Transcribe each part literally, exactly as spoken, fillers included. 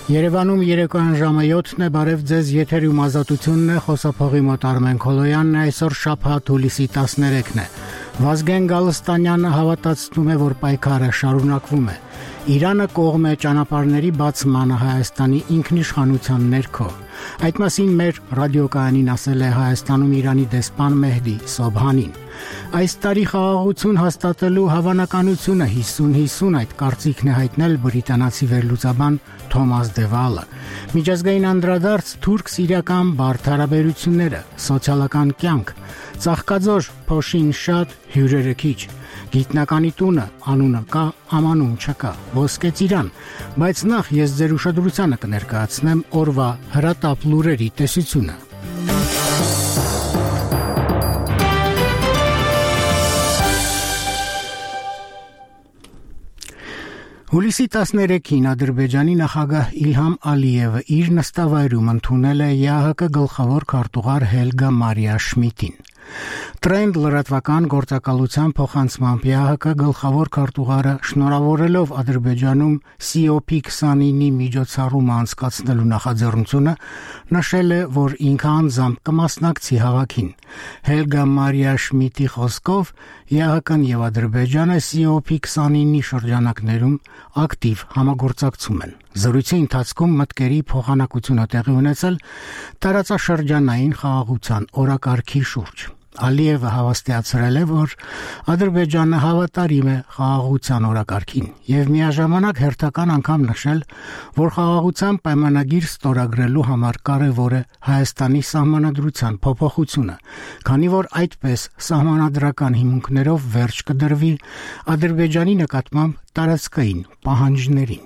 Երևանում երեկոյան ժամը յոթն է, բարև ձեզ, եթերում ազատությունն է, խոսափողի մոտ Արմեն Քոլոյանն է, այսօր շաբաթ հուլիսի տասներեքն է։ Վազգեն Գալստանյանը հավատացնում է, որ պայքարը շարունակվում է։ Իրանը կողմ է ճանապարհների բացմանը Հայաստանի ինքնիշխանության ներքո։ Այդ մասին մեր ռադիոկայանին ասել է Հայաստանում Իրանի դեսպան Մեհդի Սոբհանին։ Այս տարի խաղաղություն հաստատելու հավանականությունը հիսուն հիսուն այդ կարծիքն է հայտնել բրիտանացի վերլուծաբան Թոմաս Դևալը։ Միջազգային անդրադարձ թուրք-սիրիական բարդ հարաբերությունները, սոցիալական կյանք, ծաղկաձոր փոշին շատ, հյուրերը քիչ, գիտնականի տունը, անունը կա, ամանուն չկա, ոսկե ծիրան, բայց նախ ես ձեր ուշադրությանը կներկայացնեմ օրվա հրատապ լուրերի տեսությունը։ Հուլիսի տասներեքին Ադրբեջանի նախագահ Իլհամ Ալիևը իր նստավայրում ընդունել է ԵԱՀԿ գլխավոր քարտուղար Հելգա Մարիա Շմիդտին։ Տրենդ լրատվական գործակալության փոխանցմամբ ԵԱՀԿ գլխավոր քարտուղարը շնորհավորելով Ադրբեջանում սի օ փի քսանինի միջոցառումը անցկացնելու նախաձեռնությունը նշել է, որ ինքը անձամբ կմասնակցի հավաքին։ Հելգա Մարիա Շմիդտի խոսքով ԵԱՀԿ-ն եւ Ադրբեջանը սի օ փի քսանինի շրջանակներում ակտիվ համագործակցում են։ Զրույցի ընթացքում մտքերի փոխանակությունը տեղի ունեցել տարածաշրջանային խաղաղության օրակարգի շուրջ։ Ալիևը հավաստիացրել է, որ Ադրբեջանը հավատարիմ է խաղաղության օրակարգին եւ միաժամանակ հերթական անգամ նշել, որ խաղաղության պայմանագիր ստորագրելու համար կարեւոր է Հայաստանի սահմանադրության փոփոխությունը, քանի որ այդպես սահմանադրական հիմունքներով վերջ կդրվի Ադրբեջանի նկատմամբ տարածքային պահանջներին։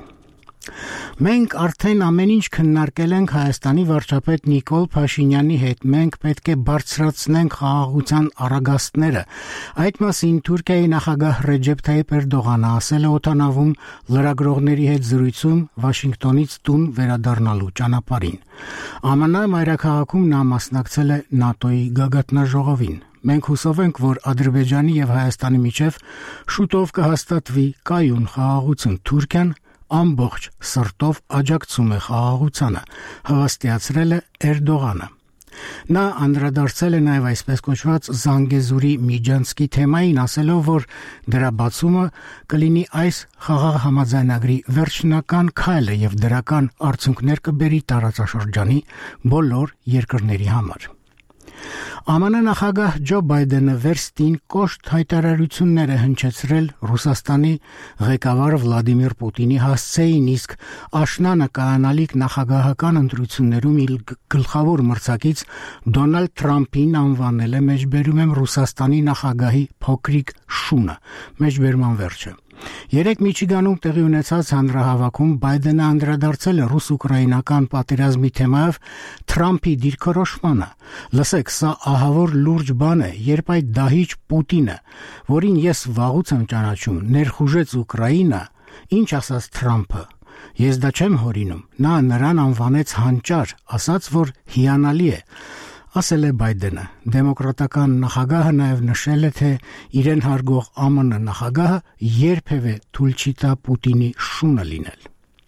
Մենք արդեն ամեն ինչ քննարկել ենք Հայաստանի վարչապետ Նիկոլ Փաշինյանի հետ, մենք պետք է բարձրացնենք խաղաղության առագաստները։ Այդ մասին Թուրքիայի նախագահ Ռեջեփ Թայիփ Էրդողանը ասել է օտանավում լրագրողների հետ զրույցում Վաշինգտոնից տուն վերադառնալու ճանապարհին։ ԱՄՆ մայրաքաղաքում նա մասնակցել է ՆԱՏՕ-ի գագաթնաժողովին։ Մենք հուսով ենք, որ Ադրբեջանի եւ Հայաստանի միջև շուտով կհաստատվի կայուն խաղաղություն։ Թուրքիան ամբողջ սրտով աջակցում է խաղաղությանը, հավաստիացրել է Էրդողանը։ Նա անդրադարձել է նաև այսպես կոչված Զանգեզուրի Միջանցքի թեմային, ասելով, որ դրա բացումը կլինի այս խաղաղ համաձայնագրի վերջնական քայլը եւ դրական արդյունքներ կբերի տարածաշրջանի բոլոր երկրների համար։ ԱՄՆ նախագահ Ջո Բայդենը վերստին կոշտ հայտարարություններ է հնչեցրել Ռուսաստանի ղեկավար Վլադիմիր Պուտինի հասցեին, իսկ աշնանը կայանալիք նախագահական ընտրություններում իր գլխավոր մրցակից Դոնալդ Թրամփին անվանել է, մեջբերում եմ Ռուսաստանի նախագահի փոքրիկ շունը, մեջբերման վերջը։ Երեկ Միչիգանում տեղի ունեցած հանրահավաքում Բայդենը անդրադարձել է ռուս-ուկրաինական պատերազմի թեմայով Թրամփի դիրքորոշմանը։ Լսեք, սա ահավոր լուրջ բան է, երբ այդ դահիճ Պուտինը, որին ես վաղուց եմ ճանաչում, ներխուժեց Ուկրաինա, ինչ ասաց Թրամփը։ Ես դա չեմ հորինում։ Նա նրան անվանեց հանճար, ասաց, որ հիանալի է։ Ասել է Բայդենը։ Դեմոկրատական նախագահը նաև նշել է, թե իրեն հարգող ԱՄՆ նախագահը երբևէ թույլ չի տա Պուտինի շունը լինել։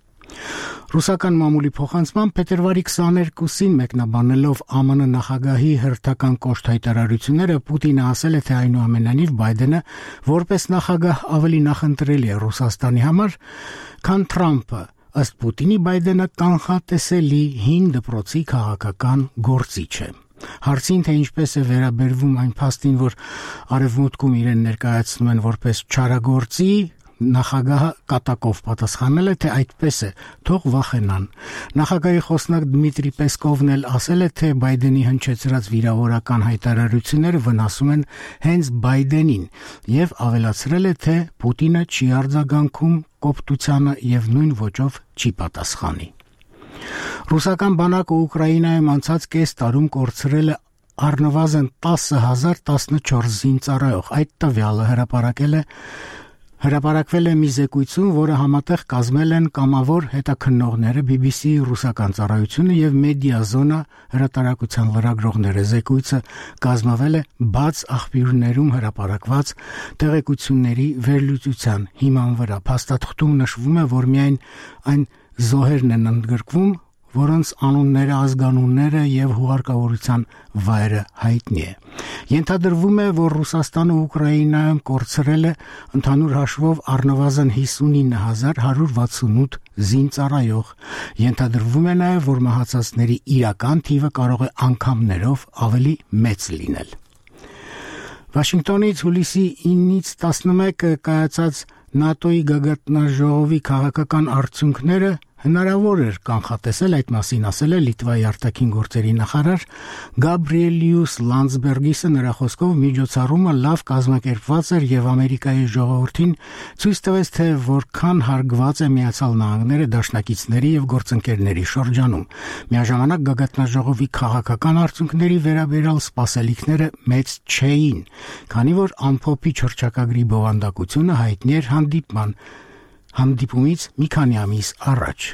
Ռուսական մամուլի փոխանցմամբ փետրվարի քսաներկուսին մեկնաբանելով ԱՄՆ նախագահի հերթական կոշտ հայտարարությունները, Պուտինը ասել է, թե այնուամենայնիվ Բայդենը որպես նախագահ ավելի նախընտրելի է Ռուսաստանի համար, քան Թրամփը։ Ըստ Պուտինի Բայդենը կանխատեսելի հին դպրոցի քաղաքական գործիչ է։ Հարցին, թե ինչպես է վերաբերվում այն փաստին, որ արևմուտքում իրեն ներկայացնում են որպես չարագործի, նախագահը կատակով պատասխանել է, թե այդպես է, թող վախենան։ Նախագահի խոսնակ Դմիտրի Պեսկովն էլ ասել է, թե Բայդենի հնչեցրած վիրավորական հայտարարությունները վնասում են հենց Բայդենին եւ ավելացրել է, թե Պուտինը չի արձագանքում կոպտությանը եւ նույն ոճով չի պատասխանի։ Ռուսական բանակը Ուկրաինայում անցած կես տարում կորցրել է առնվազն տասը հազար տասնչորս զինծառայող։ Այդ տվյալը հրապարակել է հրապարակվել է մի զեկույցում, որը համատեղ կազմել են կամավոր հետաքննողները, բի բի սի ռուսական ծառայությունը եւ Մեդիազոնա հրատարակության լրագրողները։ Զեկույցը կազմվել է բաց աղբյուրներում հրապարակված տեղեկությունների վերլուծության հիման վրա։ Փաստաթղթում նշվում է, որ միայն այն զոհերն են ընդգրկվում, որոնց անունները, ազգանունները եւ հուղարկավորության վայրը հայտնի է։ Ենթադրվում է, որ Ռուսաստանը Ուկրաինայում կորցրել է ընդհանուր հաշվով առնվազն հիսունինը հազար հարյուր վաթսունութ զինծառայող։ Ենթադրվում է նաեւ, որ մահացածների իրական թիվը կարող է անգամներով ավելի մեծ լինել։ Վաշինգտոնից հուլիսի ինից տասնմեկը կայացած ՆԱՏՕ-ի գագաթնաժողովի քաղաքական արդյունքները հնարավոր էր կանխատեսել, այդ մասին ասել է Լիտվայի արտաքին գործերի նախարար Գաբրիելիուս Լանդսբերգիսը, նրա խոսքով միջոցառումը լավ կազմակերպված էր եւ Ամերիկայի ժողովրդին ցույց տվեց, թե որքան հարգված է Միացյալ Նահանգները դաշնակիցների եւ գործընկերների շրջանում։ Միաժամանակ գագաթնաժողովի քաղաքական արդյունքների վերաբերյալ սպասելիքները մեծ չէին, քանի որ ամփոփիչ հռչակագրի բովանդակությունը հայտնի էր հանդիպման հանդիպումից մի քանի ամիս առաջ։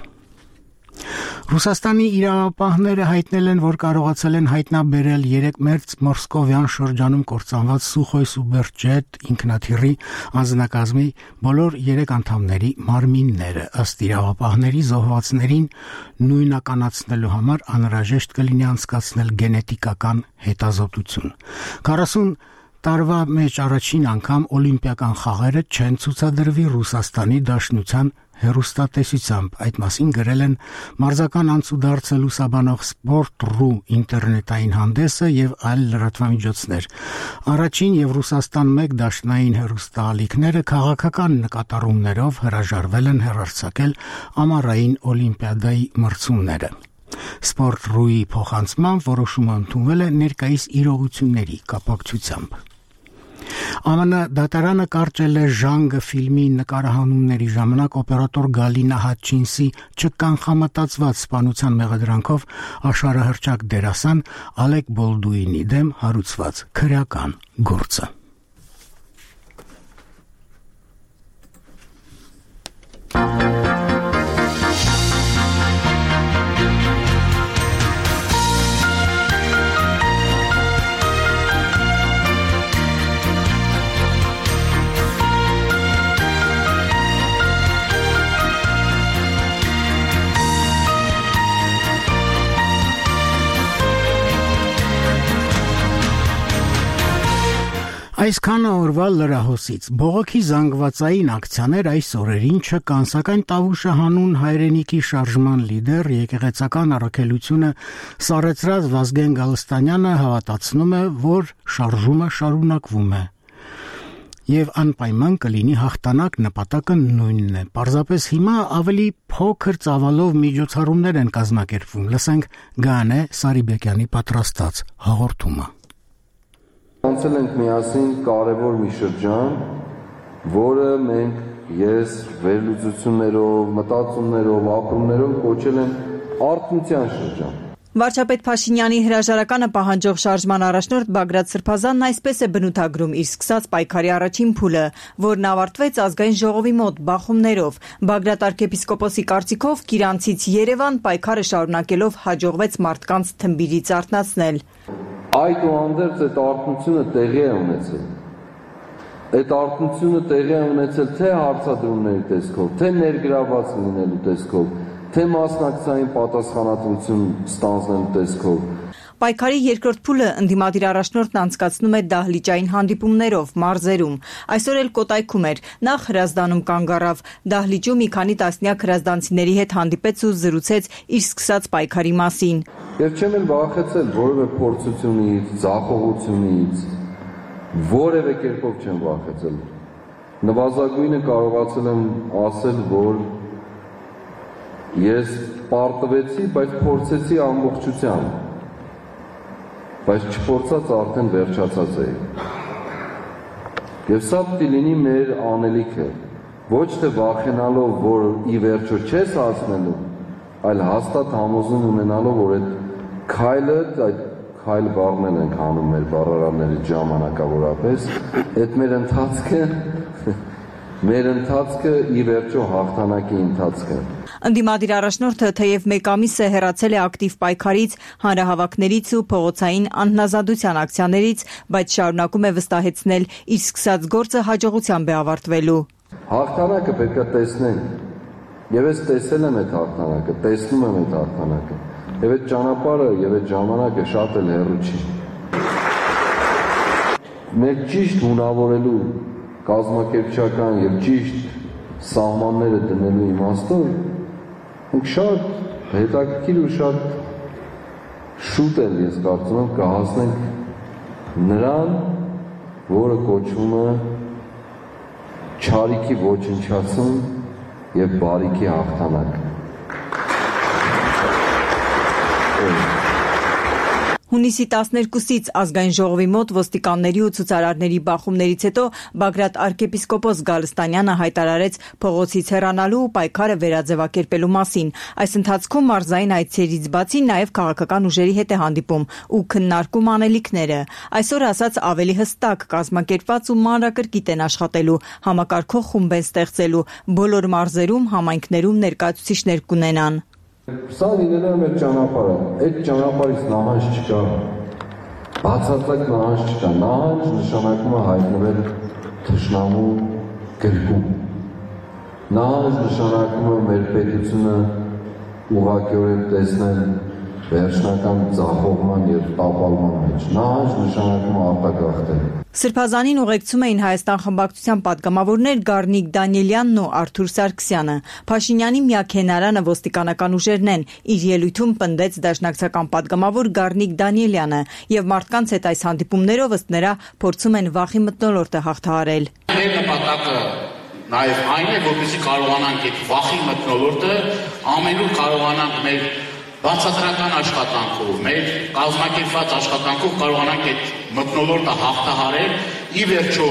Ռուսաստանի իրավապահները հայտնել են, որ կարողացել են հայտնաբերել երեք մերձ մոսկովյան շրջանում կործանված Սուխոյ Սուբերջետ ինքնաթիռի անձնակազմի բոլոր երեք անդամների մարմինները։ Ըստ իրավապահների, զոհվածներին նույնականացնելու համար անհրաժեշտ կլինի անցկացնել գենետիկական հետազոտություն։ քառասուն տարվա մեջ առաջին անգամ օլիմպիական խաղերը չեն ցուցադրվի Ռուսաստանի Դաշնության հեռուստատեսությամբ։ Այդ մասին գրել են մարզական անցուդարձը լուսաբանող Sport.ru ինտերնետային հանդեսը եւ այլ լրատվամիջոցներ։ Առաջին եւ Ռուսաստան մեկ դաշնային հեռուստաալիքները քաղաքական նկատառումներով հրաժարվել են հեռարձակել ամառային օլիմպիադայի մրցումները։ Sport.ru-ի փոխանցմամբ որոշումը ընդունվել է ներկայիս իրողությունների կապակցությամբ։ ԱՄՆ դատարանը կարճել է Ժանգը ֆիլմի նկարահանումների ժամանակ օպերատոր Գալինա Հատչինսի չկանխամտածված սպանության մեղադրանքով աշխարհահռչակ դերասան Ալեք Բոլդուինի դեմ հարուցված քրեական գործը։ Այսքան օրվա լրահոսից բողոքի զանգվածային ակցիաներ այս օրերին չկան, սակայն Տավուշը հանուն հայրենիքի շարժման լիդեր եկեղեցական առաքելությունը սառեցրած Վազգեն Գալստանյանը հավատացնում է, որ շարժումը շարունակվում է եւ անպայման կլինի հաղթանակ, նպատակը նույնն է։ Պարզապես հիմա ավելի փոքր ծավալով միջոցառումներ են կազմակերպվում։ Լսենք Գանե Սարիբեկյանի պատրաստած հաղորդումը։ Անցել ենք միասին կարևոր մի շրջան, որը մենք ես վերլուծություններով, մտածումներով, ապրումներով կոչել են արթնության շրջան։ Վարչապետ Փաշինյանի հրաժարականը պահանջող շարժման առաջնորդ Բագրատ Սրբազանն այսպես է բնութագրում իր սկսած պայքարի առաջին փուլը, որն ավարտվեց ազգային ժողովի մոտ բախումներով։ Բագրատ arczepiskopos-ի կարծիքով Կիրանցից Երևան պայքարը շարունակելով հաջողվեց մարդկանց թմբիրից արթնացնել։ Այդուհանդերձ այդ արթնությունը տեղի է ունեցել։ Այդ արթնությունը տեղի է ունեցել թե հարցադրումների տեսքով, թե ներգրաված լինելու տեսքով, թե մասնակցային պատասխանատվություն ստանձնելու տեսքով։ Պայքարի երկրորդ փուլը ընդդիմադիր առաջնորդն անցկացնում է դահլիճային հանդիպումներով, մարզերում։ Այսօր էլ Կոտայքում էր, նախ Հրազդանում կանգ առավ, դահլիճում մի քանի տասնյակ հրազդանցիների հետ հանդիպեց ու զրուցեց իր սկսած պայքարի մասին։ Եվ չեմ էլ վախեցել որևէ փորձությունից, ձախողությունից, որևէ կերպով չեմ վախեցել։ Նվազագույնը կարողացել եմ ասել, որ ես պարտվեցի, բայց փորձեցի ամբողջությամբ։ Բայց չփորձած արդեն վերջացած էի։ Եվ սա պիտի լինի մեր անելիքը, ոչ թե վախենալով, որ ի վերջո չես հասնելու, այլ հաստատ համոզում ունենալով, որ այդ քայլը, այդ քայլ բառն ենք հանում մեր բառարանների ժամանակավորապես, այդ մեր ընթացքը, մեր ընթացքը ի վերջո հաղթանակի ընթացքը։ Ընդդիմադիր առաջնորդը թեև մեկ ամիս է հեռացել է ակտիվ պայքարից, հանրահավաքներից ու փողոցային անհնազանդության ակցիաներից, բայց շարունակում է վստահեցնել իր սկսած գործը հաջողությամբ է ավարտվելու։ Հաղթանակը պետք է տեսնենք, Եվ ես տեսել եմ այդ հաղթանակը, տեսնում եմ այդ հաղթանակը։ Եվ այդ ճանապարհը եւ այդ ժամանակը շատ էլ հեռու չի։ Մեր ճիշտ հունավորելու կազմակերպչական եւ ճիշտ սահմանները դնելու իմաստով մենք շատ հետաքրքիր ու շատ շուտ էլ ես կարծում եմ կհասնենք նրան, որը կոչվում է չարիքի ոչնչացում եւ բարիքի հաղթանակ։ Հունիսի տասներկուսից ազգային ժողովի մոտ ոստիկանների ու ցուցարարների բախումներից հետո Բագրատ arczepiskopos Գալստանյանը հայտարարեց փողոցից հեռանալու ու պայքարը վերաձևակերպելու մասին։ Այս ընթացքում մարզային այցերից բացի նաև քաղաքական ուժերի հետ է հանդիպում ու քննարկում անելիքները։ Այսօր ասած ավելի հստակ կազմակերպված ու մանրակրկիտ են աշխատելու, համակարգող խումբ են ստեղծելու, բոլոր մարզերում, համայնքներում ներկայացուցիչներ կունենան։ Սա լինելու է մեր ճանապարհը, այդ ճանապարհից նահանջ չկա, բացարձակ նահանջ չկա, նահանջ նշանակում է հայտնվել թշնամու գրկում, նահանջ նշանակում է մեր պետությունը ուղղակիորեն տեսնել վերջնական ձախողման և տապալման մեջ, նահանջ նշանակում է արտագաղթել։ Սրբազանին ուղեկցում էին Հայաստան խմբակցության պատգամավորներ Գառնիկ Դանիելյանն ու Արթուր Սարգսյանը։ Փաշինյանի միակ հենարանը ոստիկանական ուժերն են, իր ելույթում պնդեց դաշնակցական պատգամավոր Գառնիկ Դանիելյանը, եւ մարդկանց հետ այս հանդիպումներով ըստ նրա փորձում են վախի մթնոլորտը հաղթահարել։ Մեր նպատակը նաեւ այն է, որպեսզի կարողանանք այդ վախի մթնոլորտը ամենուր կարողանանք մեր բացատրական աշխատանքով, մեր կազմակերպված աշխատանքով կարողանանք այդ մթնոլորտը հաղթահարել, ի վերջո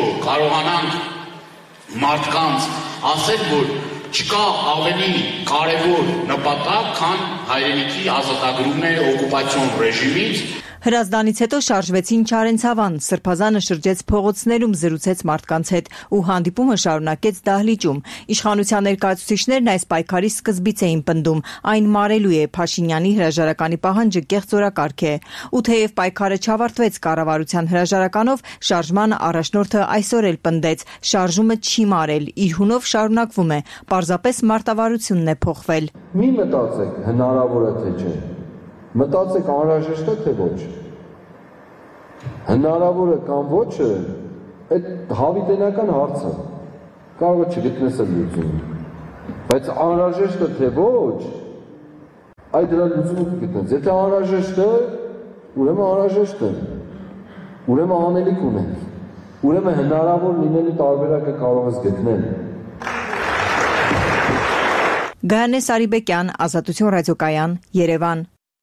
կարողանանք մարդկանց ասել, որ չկա ավելի կարևոր նպատակ, քան հայրենիքի ազատագրումն է օկուպացիոն ռեժիմից։ Հրազդանից հետո շարժվեցին Չարենցավան, Սրբազանը շրջեց փողոցներում, զրուցեց մարդկանց հետ ու հանդիպումը շարունակեց դահլիճում։ Իշխանության ներկայացուցիչներն այս պայքարի սկզբից էին պնդում, այն մարելու է, Փաշինյանի հրաժարականի պահանջը կեղծորակարգ է։ Ու թեև պայքարը չավարտվեց կառավարության հրաժարականով, շարժման առաջնորդը այսօր էլ պնդեց, շարժումը չի մարել, իր հունով շարունակվում է, պարզապես մարտավարությունն է փոխվել։ Մի մտածեք, հնարավոր է թե չէ։ Մտածեք անհրաժեշտ է թե ոչ։ Հնարավոր է կամ ոչը, այդ հավիտենական հարց է։ Կարող է չգտնես այդ լուծումը։ Բայց անհրաժեշտ է թե ոչ, այդ դրա լուծումը կգտնես։ Եթե անհրաժեշտ է, ուրեմն անհրաժեշտ է։ Ուրեմն անելիք ունենք։ Ուրեմն հնարավոր լինելու տարբերակը կարող ես գտնել։ Գայանե Սարիբեկյան, Ազատություն ռադիոկայան, Երևան։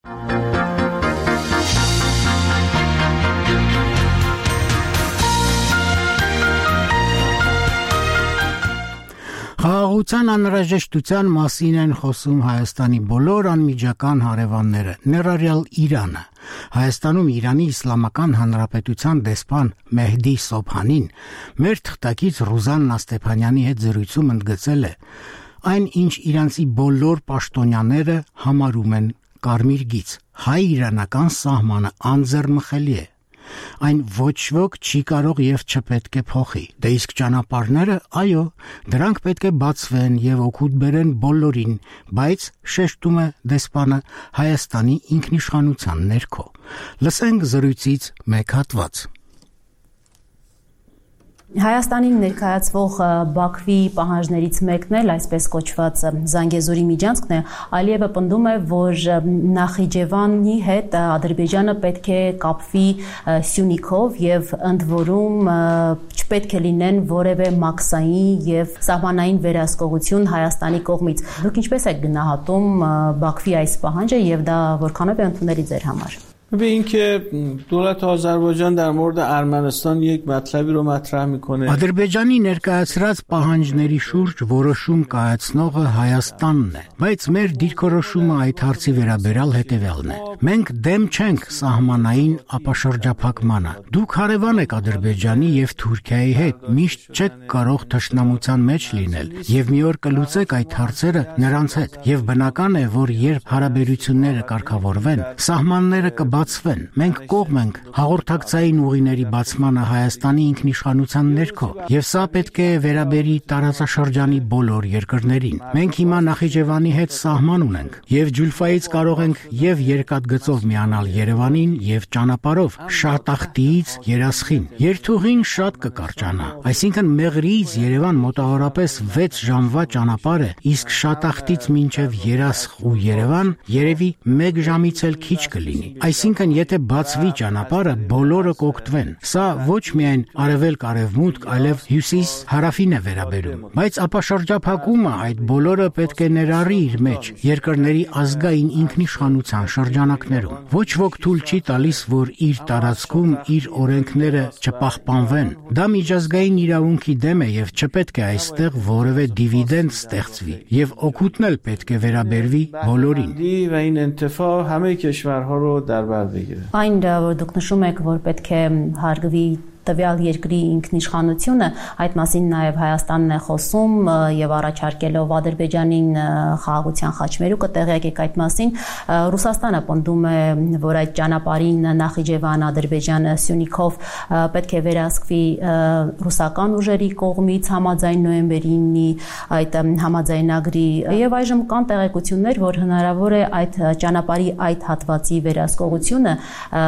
Խաղաղության անհրաժեշտության մասին են խոսում Հայաստանի բոլոր անմիջական հարևանները, ներառյալ Իրանը։ Հայաստանում Իրանի Իսլամական Հանրապետության դեսպան Մեհդի Սոբհանին մեր թղթակից Ռուզան Նաստեփանյանի հետ զրույցում ընդգծել է. այն, ինչ իրանցի բոլոր պաշտոնյաները համարում են կարմիր գիծ, հայ-իրանական սահմանը անձեռնմխելի է։ Այն ոչ ոք չի կարող եւ չպետք է փոխի։ Դե իսկ ճանապարհները, այո, դրանք պետք է բացվեն եւ օգուտ բերեն բոլորին, բայց շեշտում է դեսպանը Հայաստանի ինքնիշխանության ներքո։ Լսենք զրույցից մեկ հատված։ Հայաստանին ներկայացվող Բաքվի պահանջներից մեկն էլ այսպես կոչված Զանգեզուրի միջանցքն է, Ալիևը պնդում է, որ Նախիջևանի հետ Ադրբեջանը պետք է կապվի Սյունիքով եւ ընդ որում չպետք է լինեն որևէ մաքսային եւ սահմանային վերահսկողություն Հայաստանի կողմից։ Դուք ինչպես եք գնահատում Բաքվի այս պահանջը եւ դա որքանով է ընդունելի ձեր համար։ ببین که دولت آذربایجان در مورد ارمنستان یک مطلبی رو مطرح میکنه. Ադրբեջանի ներկայացրած պահանջների շուրջ որոշում կայացնողը Հայաստանն է, բայց մեր դիրքորոշումը այդ հարցի վերաբերյալ հետևյալն է։ Մենք դեմ չենք սահմանային ապաշրջափակմանը։ Դուք հարևան եք Ադրբեջանի եւ Թուրքիայի հետ, միշտ չեք կարող թշնամության մեջ լինել եւ մի օր կլուծեք այդ հարցերը նրանց հետ։ Եվ բնական է, որ երբ հարաբերությունները կարգավորվեն, սահմանները կբ բացվեն։ Մենք կողմ ենք հաղորդակցային ուղիների բացմանը Հայաստանի ինքնիշխանության ներքո, եւ սա պետք է վերաբերի տարածաշրջանի բոլոր երկրներին։ Մենք հիմա Նախիջևանի հետ սահման ունենք եւ Ջուլֆայից կարող ենք եւ երկաթգծով միանալ Երևանին եւ ճանապարհով Շատախտիից Երասխին։ Երթուղին շատ կկարճանա, այսինքն Մեղրիից Երևան մոտավորապես վեց ժամվա ճանապարհ է, իսկ Շատախտից մինչև Երասխ ու Երևան երևի մեկ ժամից էլ քիչ կլինի։ Այսինքն եթե բացվի ճանապարհը, բոլորը կօգտվեն։ Սա ոչ միայն արևելք-արևմուտք, այլև հյուսիս-հարավին է վերաբերում։ Բայց ապաշրջափակումը այդ բոլորը պետք է ներառի իր մեջ երկրների ազգային ինքնիշխանության շրջանակներում։ Ոչ ոք թույլ չի տալիս, որ իր տարածքում իր օրենքները չպահպանվեն։ Դա միջազգային իրավունքի դեմ է եւ չպետք է այստեղ որևէ դիվիդենդ ստեղծվի եւ օգուտն էլ պետք է վերաբերվի բոլորին։ Այն որ դուք նշում եք, որ պետք է հարգվի տվյալ երկրի ինքնիշխանությունը, այդ մասին նաև Հայաստանն է խոսում եւ առաջարկելով Ադրբեջանին խաղաղության խաչմերուկը տեղյակ այդ մասին։ Ռուսաստանը պնդում է, որ այդ ճանապարհին Նախիջևան Ադրբեջանը Սյունիքով պետք է վերահսկվի ռուսական ուժերի կողմից համաձայն նոյեմբերինի այդ համաձայնագրի եւ այժմ կան տեղեկություններ, որ հնարավոր է այդ ճանապարհի այդ հատվածի վերահսկողությունը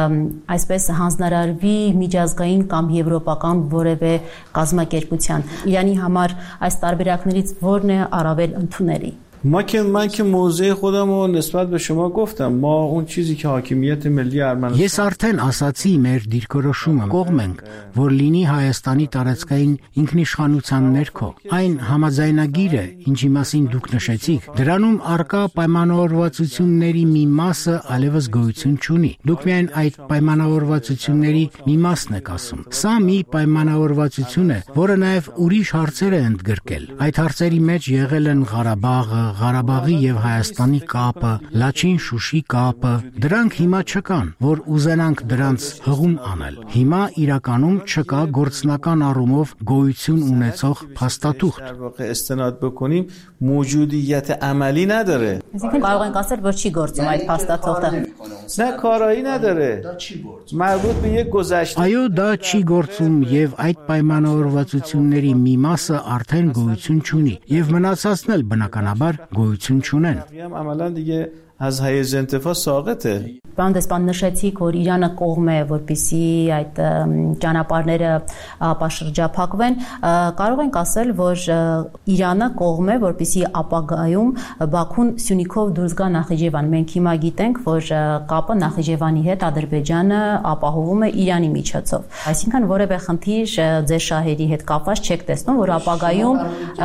այսպես հանձնարարվի միջազգային կամ եվրոպական որևէ կազմակերպության։ Իրանի համար այս տարբերակներից որն է առավել ընդունելի։ ما که من که موضع خودم رو نسبت به شما گفتم ما اون چیزی که حاکمیت ملی ارمنستان Ես արդեն ասացի մեր դիրքորոշումը կողմ ենք, որ լինի Հայաստանի տարածքային ինքնիշխանության ներքո։ Այն համաձայնագիրը, ինչի մասին դուք նշեցիք, դրանում արկա պայմանավորվածությունների մի մասը այլևս գոյություն չունի։ Դուք միայն այդ պայմանավորվածությունների մի մասն եք ասում։ Սա մի պայմանավորվածություն է, որը նաև ուրիշ հարցեր է ընդգրկել։ Այդ հարցերի մեջ եղել են Ղարաբաղը, Ղարաբաղի եւ Հայաստանի կապը, Լաչին-Շուշի կապը, դրանք հիմա չկան, որ ուզենանք դրանց հղում անել։ Հիմա իրականում չկա գործնական առումով գոյություն ունեցող փաստաթուղթ։ استناد بکنیم موجودیت عملی نداره. Այսինքն կարող ենք ասել, որ չի գործում այդ փաստաթուղթը։ نه کارایی نداره. مربوط به یک گذشته. Այո, դա չի գործում եւ այդ պայմանավորվածությունների մի մասը արդեն գոյություն չունի եւ մնացածն էլ բնականաբար գոյություն չունեն։ عملاً دیگه از حیز انتفاع ساقطه. Պանդեսպան նշեցիք, որ Իրանը կողմ է, որպեսզի այդ ճանապարհները ապաշրջափակվեն, կարող ենք ասել, որ Իրանը կողմ է, որպեսզի ապագայում Բաքուն Սյունիքով դուրս գա Նախիջևան։ Մենք հիմա գիտենք, որ կապը Նախիջևանի հետ Ադրբեջանը ապահովում է Իրանի միջոցով։ Այսինքն որևէ խնդիր ձեր շահերի հետ կապված չեք տեսնում, որ ապագայում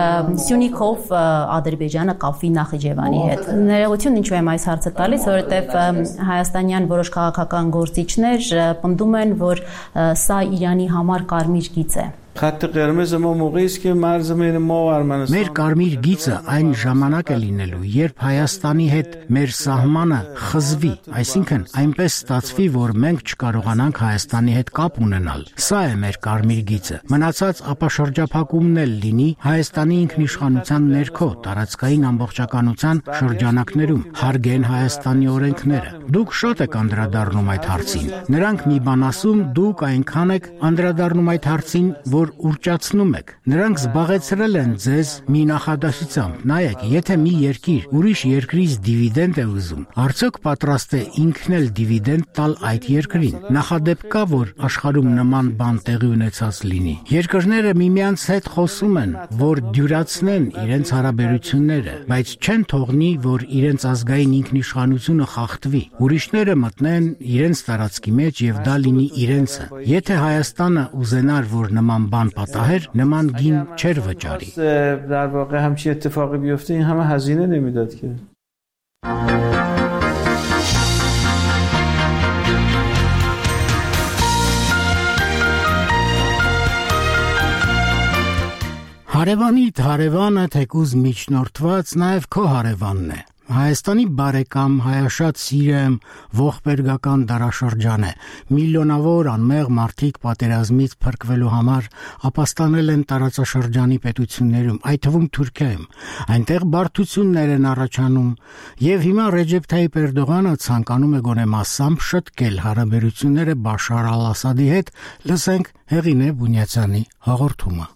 Սյունիքով Ադրբեջանը կապվի Նախիջևանի հետ։ Ներողություն, ինչու եմ այս հարցը տալիս, որովհետև Հայաստանյան որոշ քաղաքական գործիչներ պնդում են, որ սա Իրանի համար կարմիր գիծ է։ خط قرمز ما موقعی است که مرز بین ما و ارمنستان Մեր կարմիր գիծը այն ժամանակ է լինելու, երբ Հայաստանի հետ մեր սահմանը խզվի, այսինքն այնպես ստացվի, որ մենք չկարողանանք Հայաստանի հետ կապ ունենալ։ Սա է մեր կարմիր գիծը։ Մնացած ապաշրջափակումն էլ լինի Հայաստանի ինքնիշխանության ներքո տարածքային ամբողջականության շրջանակներում, հարգեն Հայաստանի օրենքները։ Դուք շատ եք անդրադառնում այդ հարցին։ Նրանք մի բան ասում, դուք այնքան եք անդրադառնում այդ հարցին, որ ուրճացնում եք։ Նրանք զբաղեցրել են ձեզ մի նախադասությամբ։ Նայեք, եթե մի երկիր ուրիշ երկրից դիվիդենդ է ուզում, արդյոք պատրաստ է ինքն էլ դիվիդենդ տալ այդ երկրին։ Նախադեպ կա, որ աշխարհում նման բան տեղի ունեցած լինի։ Երկրները միմյանց հետ խոսում են, որ դյուրացնեն իրենց հարաբերությունները, բայց չեն թողնի, որ իրենց ազգային ինքնիշխանությունը խախտվի։ Ուրիշները մտնեն իրենց տարածքի մեջ եւ դա լինի իրենցը։ Եթե Հայաստանը ուզենար, որ նման بان پاتاهر نمان گین چر وجاری در واقع همچی اتفاقی بیفته این همه هزینه نمیداد که Հարևանի հարևանը թեկուզ միջնորդված նաև քո հարևանն է։ Հայաստանի բարեկամ հայաշատ Սիրիայում ողբերգական դարաշրջան է։ Միլիոնավոր անմեղ մարդիկ պատերազմից փրկվելու համար ապաստանել են տարածաշրջանի պետություններում, այդ թվում Թուրքիայում։ Այնտեղ բարդություններ են առաջանում, եւ հիմա Ռեջեփ Թայիփ Էրդողանը ցանկանում է գոնե մասամբ շտկել հարաբերությունները Բաշար al-Ասադի հետ։ Լսենք Հեղինե Բունյացյանի հաղորդումը։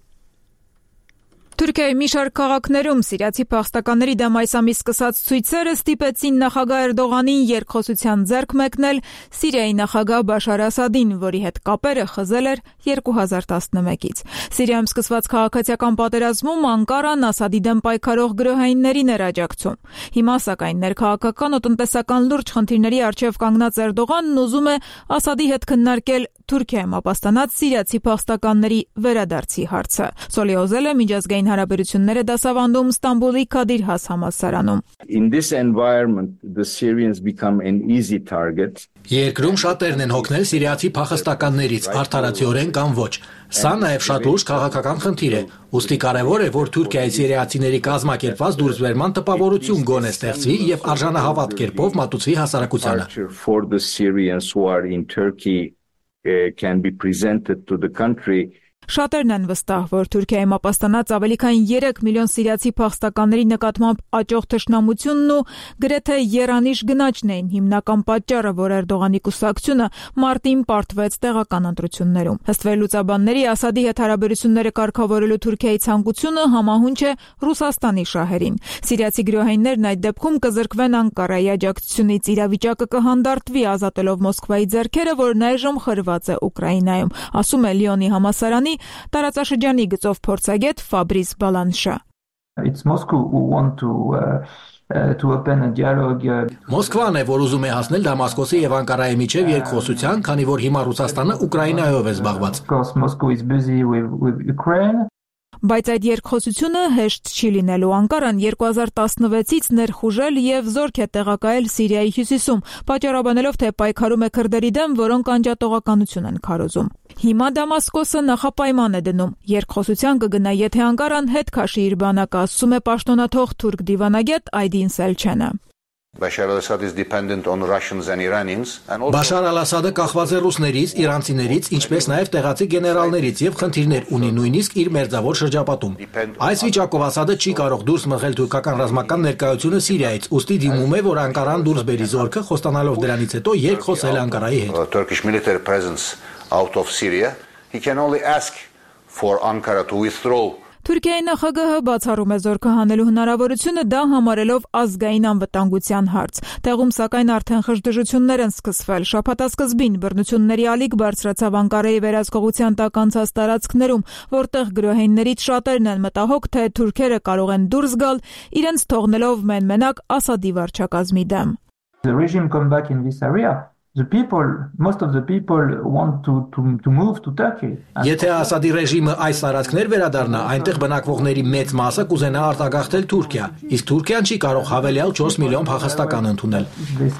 Թուրքիայի մի շարք քաղաքներում սիրիացի փախստականների դեմ այս ամիս սկսած ցույցերը ստիպեցին նախագահ Էրդողանին երկխոսության ձեռք մեկնել Սիրիայի նախագահ Բաշար Ասադին, որի հետ կապերը խզել էր երկու հազար տասնմեկից։ Սիրիայում սկսված քաղաքացիական պատերազմում Անկարան Ասադի դեմ պայքարող գրոհայիններին էր աջակցում։ Հիմա սակայն ներքաղաքական ու տնտեսական լուրջ խնդիրների առջև կանգնած Էրդողանն ուզում է Ասադի հետ քննարկել Թուրքիայում ապաստանած սիրիացի փախստականների վերադարձի հարցը։ Սոլի Օզելը միջազգային հարաբերությունները դասավանդում Ստամբուլի Քադիր Has համալսարանում։ In this environment the Syrians become an easy target. Երկրում շատերն են հոգնել սիրիացի փախստականներից, արդարացիորեն կամ ոչ։ Սա նաև շատ լուրջ քաղաքական խնդիր է։ Ուստի կարևոր է, որ Թուրքիայի սիրիացիների կազմակերպված դուրսբերման տպավորություն գոնե ստեղծվի եւ արժանահավատ կերպով մատուցվի հասարակությանը։ For the Syrians who are in Turkey uh, can be presented to the country. Շատերն են վստահ, որ Թուրքիայում ապաստանած ավելի քան երեք միլիոն սիրիացի փախստականների նկատմամբ աճող թշնամությունն ու գրեթե եռանիշ գնաճն էին հիմնական պատճառը, որ Էրդողանի կուսակցությունը մարտին պարտվեց տեղական ընտրություններում։ Ըստ վերլուծաբանների, Ասադի հետ հարաբերությունները կարգավորելու Թուրքիայի ցանկությունը համահունչ է Ռուսաստանի շահերին։ Սիրիացի գրոհայիններն այդ դեպքում կզրկվեն Անկարայի աջակցությունից, իրավիճակը կհանդարտվի, ազատելով Մոսկվայի ձեռքերը, որն այժմ խրված է Ուկրաինայում, ասում է Լիոնի համալսարանի տարածաշրջանի գծով փորձագետ Ֆաբրիս Բալանշա։ It's Moscow who want to uh, uh, to open a dialogue. Մոսկվան է, որ ուզում է հասնել Դամասկոսի եւ Անկարայի միջև երկխոսության, քանի որ հիմա Ռուսաստանը Ուկրաինայով է զբաղված։ Of course, Moscow is busy with with Ukraine. Բայց այդ երկխոսությունը հեշտ չի լինելու։ Անկարան երկու հազար տասնվեցից ներխուժել եւ զորք է տեղակայել Սիրիայի հյուսիսում, պատճառաբանելով, թե պայքարում է քրդերի դեմ, որոնք անջատողականություն են քարոզում։ Հիմա Դամասկոսը նախապայման է դնում։ Երկխոսության կգնա, եթե Անկարան հետ քաշի իր բանակը, ասում է պաշտոնաթող թուրք դիվանագետ Այդին Սելչենը։ Bashar al-Assad is dependent on Russians and Iranians and also Բաշար al-Ասադը կախված է ռուսներից, իրանցիներից, ինչպես նաև տեղացի գեներալներից եւ խնդիրներ ունի նույնիսկ իր մերձավոր շրջապատում։ Այս վիճակով Ասադը չի կարող դուրս մղել թուրքական ռազմական ներկայությունը Սիրիայից, ուստի դիմում է, որ Անկարան դուրս բերի զորքը, խոստանալով դրանից հետո երկխոսել Անկարայի հետ։ Turkish military presence out of Syria. He can only ask for Ankara to withdraw. Թուրքիայի նախագահը բացառում է զորքը հանելու հնարավորությունը, դա համարելով ազգային անվտանգության հարց։ Տեղում սակայն արդեն խժդժություններ են սկսվել։ Շաբաթասկզբին բռնությունների ալիք բարձրացավ Անկարայի վերահսկողության տակ անցած տարածքներում, որտեղ գրոհայիններից շատերն են մտահոգ, թե թուրքերը կարող են դուրս գալ, իրենց թողնելով մեն-մենակ Ասադի վարչակազմի դեմ։ The regime come back in this area. The people, most of the people want to to to move to Turkey. Եթե Ասադի ռեժիմը այս տարածքներ վերադառնա, այնտեղ բնակվողների մեծ մասը կուզենա արտագաղթել Թուրքիա, իսկ Թուրքիան չի կարող հավելյալ չորս միլիոն փախստական ընդունել։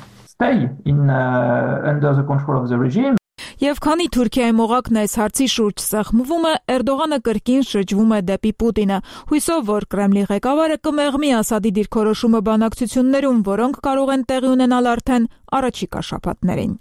Stay in uh, under the control of the regime. Եվ քանի Թուրքիայի օղակն այս հարցի շուրջ սեղմվում է, Էրդողանը կրկին շրջվում է դեպի Պուտինը, հույսով, որ Կրեմլի ղեկավարը կմեղմի Ասադի դիրքորոշումը բանակցություններում, որոնք կարող են տեղի ունենալ արդեն առաջիկա շաբաթներին։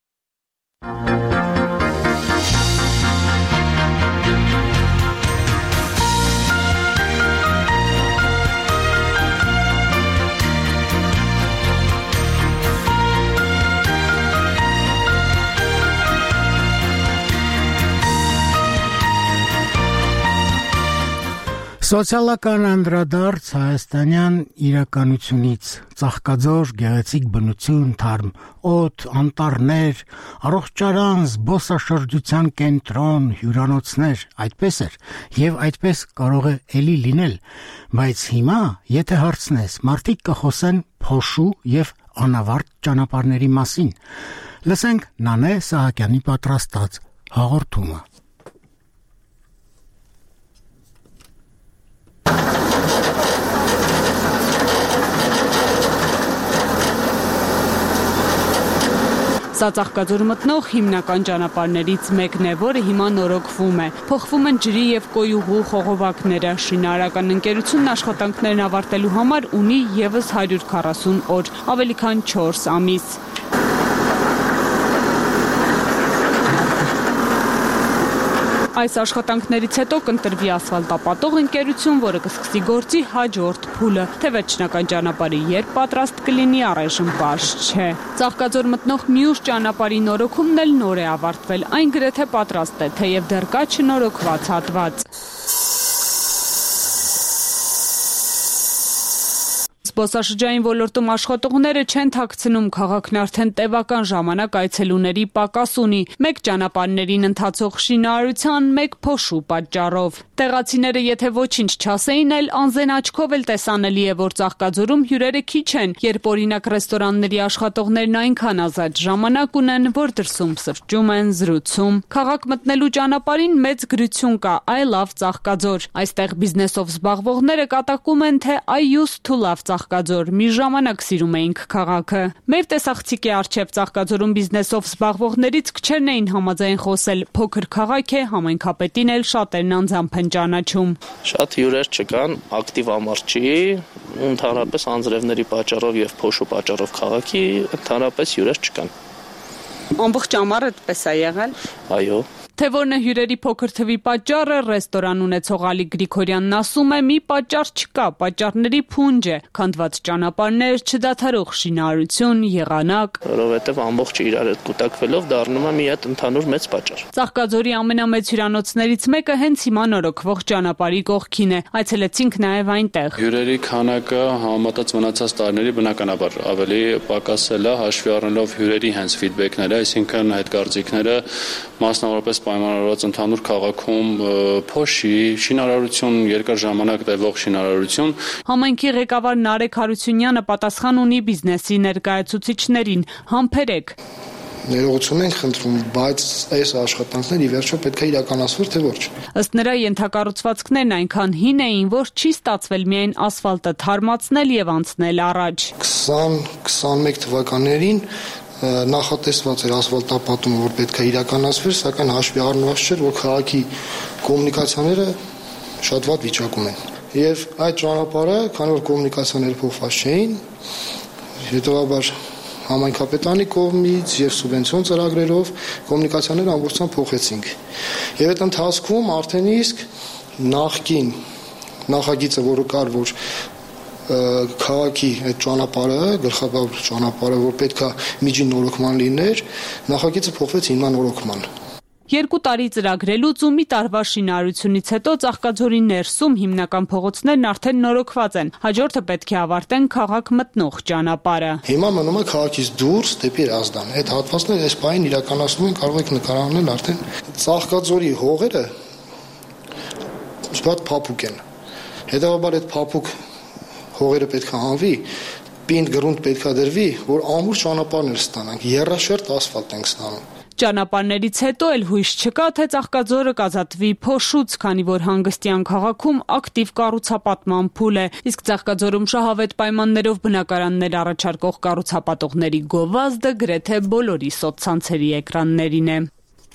Սոցիալական անդրադարձ հայաստանյան իրականությունից ծաղկաձոր գեղեցիկ բնություն, թարմ օդ, անտառներ, առողջարան, զբոսաշրջության կենտրոն, հյուրանոցներ, այդպես էր եւ այդպես կարող է էլի լինել, բայց հիմա, եթե հարցնես, մարդիկ կխոսեն փոշու եւ անավարտ ճանապարհների մասին։ Լսենք Նանե Սահակյանի պատրաստած հաղորդումը։ Սա Ծաղկաձոր մտնող հիմնական ճանապարհներից մեկն է, որը հիմա նորոգվում է։ Փոխվում են ջրի եւ կոյուղու խողովակները։ Շինարարական ընկերությունն աշխատանքներն ավարտելու համար ունի եւս հարյուր քառասուն օր, ավելի քան չորս ամիս։ Այս աշխատանքներից հետո կընտրվի ասֆալտապատող ընկերություն, որը կսկսի գործի հաջորդ փուլը, թե վերջնական ճանապարհի երբ պատրաստ կլինի, առայժմ պարզ չէ։ Ծաղկաձոր մտնող մյուս ճանապարհի նորոգումն էլ նոր է ավարտվել, այն գրեթե պատրաստ է, թեև դեռ կա չնորոգված հատված։ Զբոսաշրջային ոլորտում աշխատողները չեն թաքցնում, քաղաքն արդեն տևական ժամանակ այցելուների պակաս ունի, մեկ ճանապարհներին ընթացող շինարարության, մեկ փոշու պատճառով։ Տեղացիները եթե ոչինչ չասեին էլ, անզեն աչքով էլ տեսանելի է, որ Ծաղկաձորում հյուրերը քիչ են, երբ օրինակ ռեստորանների աշխատողներն այնքան ազատ ժամանակ ունեն, որ դրսում սրճում են, զրուցում։ Քաղաք մտնելու ճանապարհին մեծ գրություն կա՝ I love Ծաղկաձոր։ Այստեղ բիզնեսով զբաղվողները կատակում են, թե I used to love Ծաղկաձոր, մի ժամանակ սիրում էինք քաղաքը։ Մեր տեսախցիկի առջև Ծաղկաձորում բիզնեսով զբաղվողներից քչերն էին համաձայն խոսել, փոքր քաղաք է, համայնքապետին էլ շատերն անձամբ են ճանաչում։ Շատ հյուրեր չկան, ակտիվ ամառ չի, ընդհանրապես անձրևների պատճառով եւ փոշու պատճառով քաղաքի ընդհանրապես հյուրեր չկան։ Ամբողջ ամառը այդպես է եղել։ Այո։ Թե որն է հյուրերի փոքր թվի պատճառը, ռեստորան ունեցող Ալի Գրիգորյանն ասում է՝ մի պատճառ չկա, պատճառների փունջ է, քանդված ճանապարհներ, չդադարող շինարարություն, եղանակ, որովհետև ամբողջը իրար հետ կուտակվելով դառնում է մի հատ ընդհանուր մեծ պատճառ։ Ծաղկաձորի ամենամեծ հյուրանոցներից մեկը հենց հիմա նորոգվող ճանապարհի կողքին է, այցելեցինք նաև այնտեղ։ Հյուրերի քանակը համեմատած մնացած տարիների բնականաբար ավելի պակասել է, հաշվի առնելով հյուրերի հենց ֆիդբեքները, այսինքն այդ կարծիքները մասնավորապես պայմանավորված ընդհանուր քաղաքում փոշի, շինարարություն, երկար ժամանակ տևող շինարարություն։ Համայնքի ղեկավար Նարեկ Հարությունյանը պատասխան ունի բիզնեսի ներկայացուցիչներին՝ համբերեք։ Ներողություն ենք խնդրում, բայց այս աշխատանքները ի վերջո պետք է իրականացվեն, թե ոչ։ Ըստ նրա ենթակառուցվածքներն այնքան հին էին, որ չի ստացվել միայն ասֆալտը թարմացնել եւ անցնել առաջ։ քսան քսանմեկ թվականներին նախատեսված էր ասֆալտապատումը, որ պետք է իրականացվեր, սակայն հաշվի առնված չէր, որ քաղաքի կոմունիկացիաները շատ վատ վիճակում են։ Եվ այդ ճանապարհը, քանի որ կոմունիկացիաները փոխված չէին, հետևաբար համայնքապետանի կողմից եւ սուբվենցիոն ծրագրերով կոմունիկացիաները ամբողջությամբ փոխեցինք։ Եվ այդ ընթացքում արդեն իսկ նախկին նախագիծը, որը կար, որ քաղաքի այդ ճանապարհը, գլխավոր ճանապարհը, որ պետքա միջին նորոգման լիներ, նախագիծը փոխվեց հիմնան նորոգման։ Երկու տարի ծրագրելուց ու մի տարվա շինարարությունից հետո Ծաղկաձորի ներսում հիմնական փողոցներն արդեն նորոգված են։ Հաջորդը պետք է ավարտեն քաղաք մտնող ճանապարհը։ Հիմա մնում է քաղաքից դուրս դեպի Ռազդան։ Այդ հատվածները այս պահին իրականացնում են, կարող եք նկարահանել արդեն Ծաղկաձորի հողերը շատ փափուկ են։ Հետևաբար այդ փափուկ հողերը պետք է հանվի, պինդ գրունտ պետք է դրվի, որ ամուր ճանապարհներ ստանանք, եռաշերտ ասֆալտ ենք ստանում։ Ճանապարհներից հետո էլ հույս չկա, թե Ծաղկաձորը կազատվի փոշուց, քանի որ հանգստյան քաղաքում ակտիվ կառուցապատման փուլ է, իսկ Ծաղկաձորում շահավետ պայմաններով բնակարաններ առաջարկող կառուցապատողների գովազդը գրեթե բոլորի սոցցանցերի էկրաններին է։